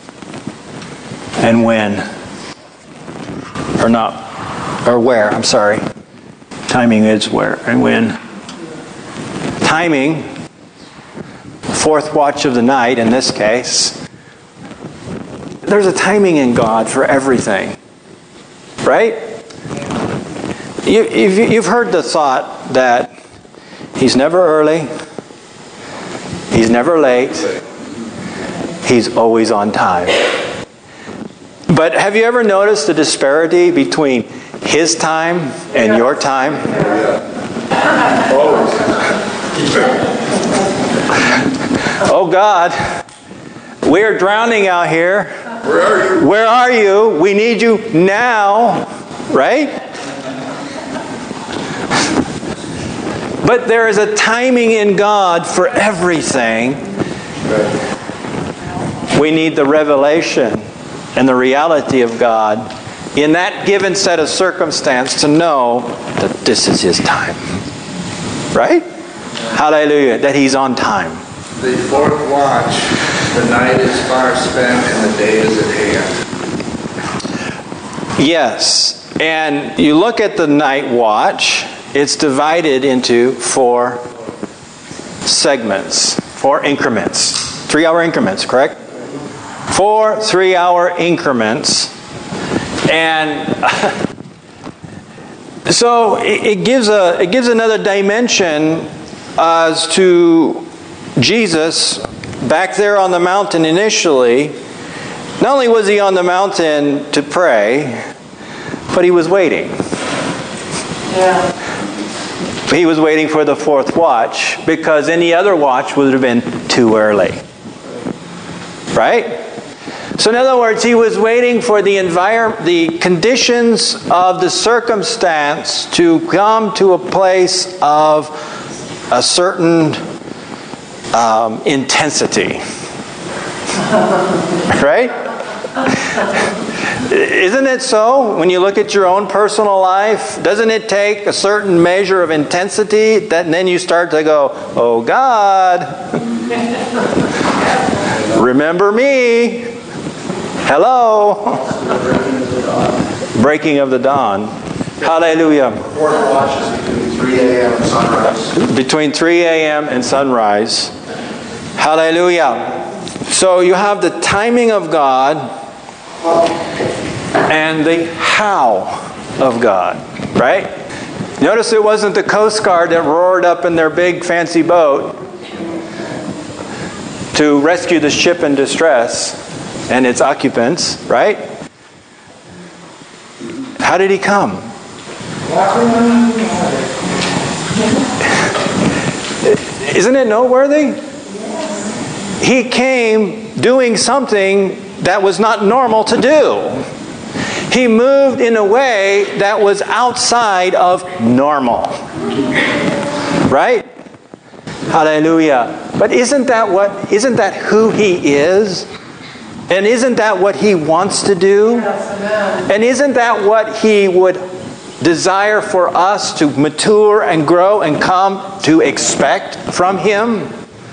and when. Or not, or where, I'm sorry. Timing is where and when. Timing, fourth watch of the night in this case. There's a timing in God for everything. Right? You, you've heard the thought that He's never early, He's never late, He's always on time. But have you ever noticed the disparity between His time and your time? Oh God, we're drowning out here. Where are you? Where are you? We need you now, right? But there is a timing in God for everything. We need the revelation and the reality of God in that given set of circumstance to know that this is His time. Right? Hallelujah. That He's on time. The fourth watch, the night is far spent and the day is at hand. Yes. And you look at the night watch, it's divided into four segments, four increments. Three-hour increments, correct? Four three-hour increments. And so it gives a it gives another dimension as to Jesus back there on the mountain initially. Not only was He on the mountain to pray, but He was waiting. Yeah. He was waiting for the fourth watch because any other watch would have been too early. Right? So in other words, he was waiting for the environment, the conditions of the circumstance to come to a place of a certain um, intensity. Right? Isn't it so? When you look at your own personal life, doesn't it take a certain measure of intensity that and then you start to go, oh God, remember me. Hello. Breaking of the dawn. Hallelujah. Fourth watch is between three a.m. and sunrise. Between three a.m. and sunrise. Hallelujah. So you have the timing of God and the how of God, right? Notice it wasn't the Coast Guard that roared up in their big fancy boat to rescue the ship in distress and its occupants, right? How did he come? Isn't it noteworthy? He came doing something that was not normal to do. He moved in a way that was outside of normal. Right? Hallelujah. But isn't that what isn't that who he is? And isn't that what he wants to do? And isn't that what he would desire for us to mature and grow and come to expect from him?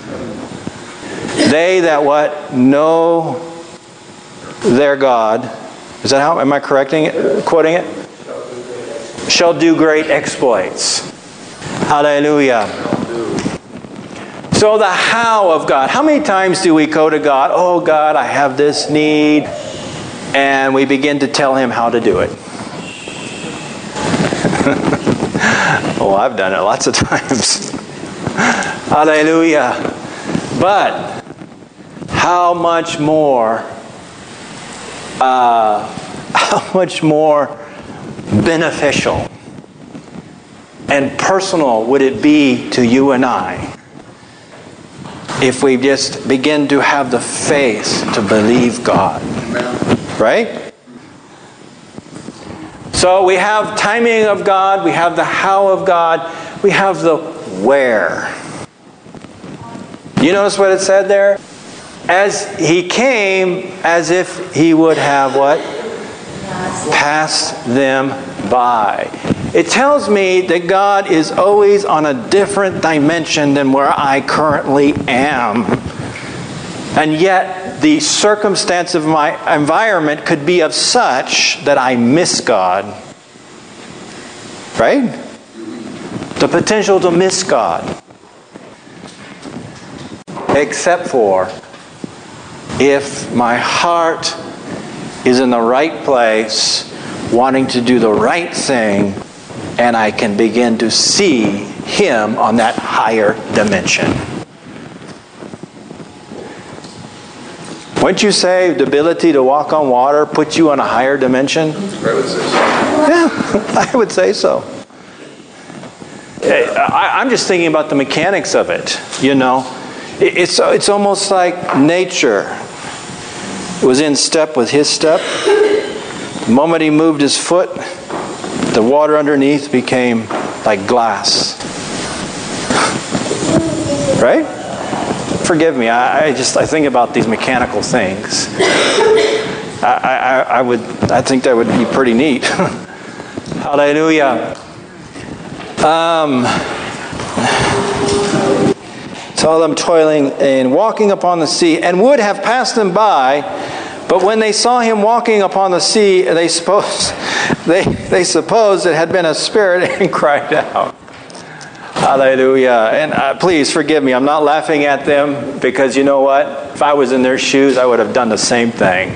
They that what know their God, is that how, am I correcting it, quoting it? Shall do great exploits. Hallelujah. So the how of God. How many times do we go to God, oh God, I have this need, and we begin to tell him how to do it? Oh, I've done it lots of times. Hallelujah. But how much more, uh, how much more beneficial and personal would it be to you and I if we just begin to have the faith to believe God? Right? So we have timing of God, we have the how of God, we have the where. You notice what it said there? As he came, as if he would have what? Passed them by. It tells me that God is always on a different dimension than where I currently am. And yet, the circumstance of my environment could be of such that I miss God. Right? The potential to miss God. Except for if my heart is in the right place, wanting to do the right thing, and I can begin to see him on that higher dimension. Wouldn't you say the ability to walk on water puts you on a higher dimension? I would say so. Yeah, I would say so. I, I'm just thinking about the mechanics of it, you know. It's, it's almost like nature was in step with his step. The moment he moved his foot, the water underneath became like glass. Right? Forgive me, I, I just I think about these mechanical things. I, I, I would I think that would be pretty neat. Hallelujah. Um, saw them toiling and walking upon the sea, and would have passed them by, but when they saw him walking upon the sea, they supposed they they supposed it had been a spirit and cried out. Hallelujah. And uh, please forgive me. I'm not laughing at them because you know what? If I was in their shoes, I would have done the same thing.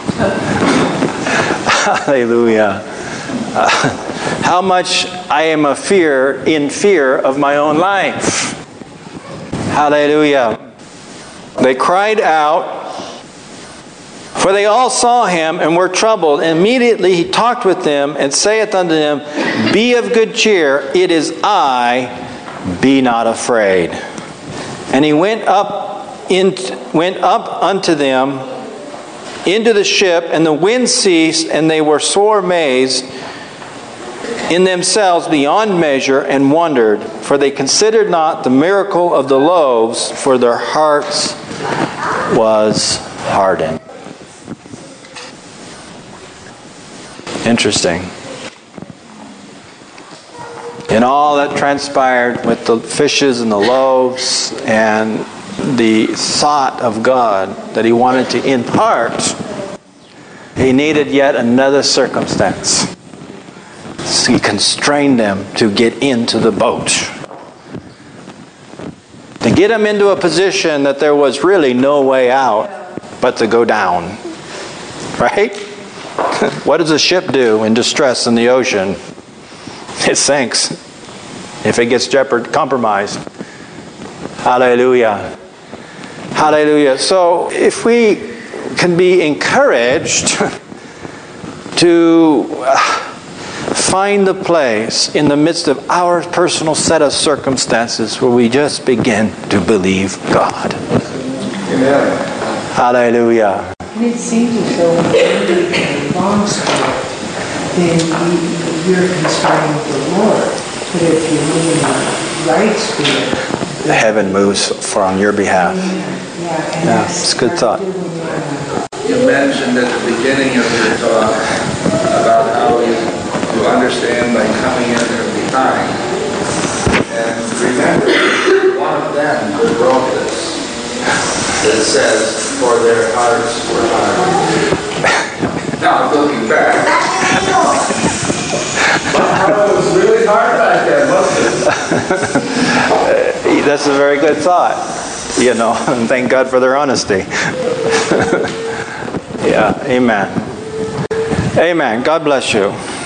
Hallelujah. Uh, how much I am a fear in fear of my own life. Hallelujah. They cried out, for they all saw him and were troubled. And immediately he talked with them and saith unto them, be of good cheer, it is I, be not afraid. And he went up in, went up unto them into the ship, and the wind ceased, and they were sore amazed in themselves beyond measure, and wondered, for they considered not the miracle of the loaves, for their hearts was hardened. Interesting. And all that transpired with the fishes and the loaves and the thought of God that He wanted to impart, He needed yet another circumstance. So He constrained them to get into the boat. To get them into a position that there was really no way out but to go down. Right? What does a ship do in distress in the ocean? It sinks if it gets jeopard compromised. Hallelujah. Hallelujah. So if we can be encouraged to find the place in the midst of our personal set of circumstances where we just begin to believe God. Amen. Hallelujah. And it seems as though when the wrong spirit, then you- you're constraining the Lord. But if you lean on the right spirit, Heaven moves for on your behalf. yeah, and Yeah, that's- it's a good thought. You mentioned at the beginning of your talk about how you, you understand by coming in from behind. And remember, one of them wrote this. That says, for their hearts were hard. Now, looking back. It was really hard back then, wasn't it? That's a very good thought. You know, and thank God for their honesty. Yeah, amen. Amen. God bless you.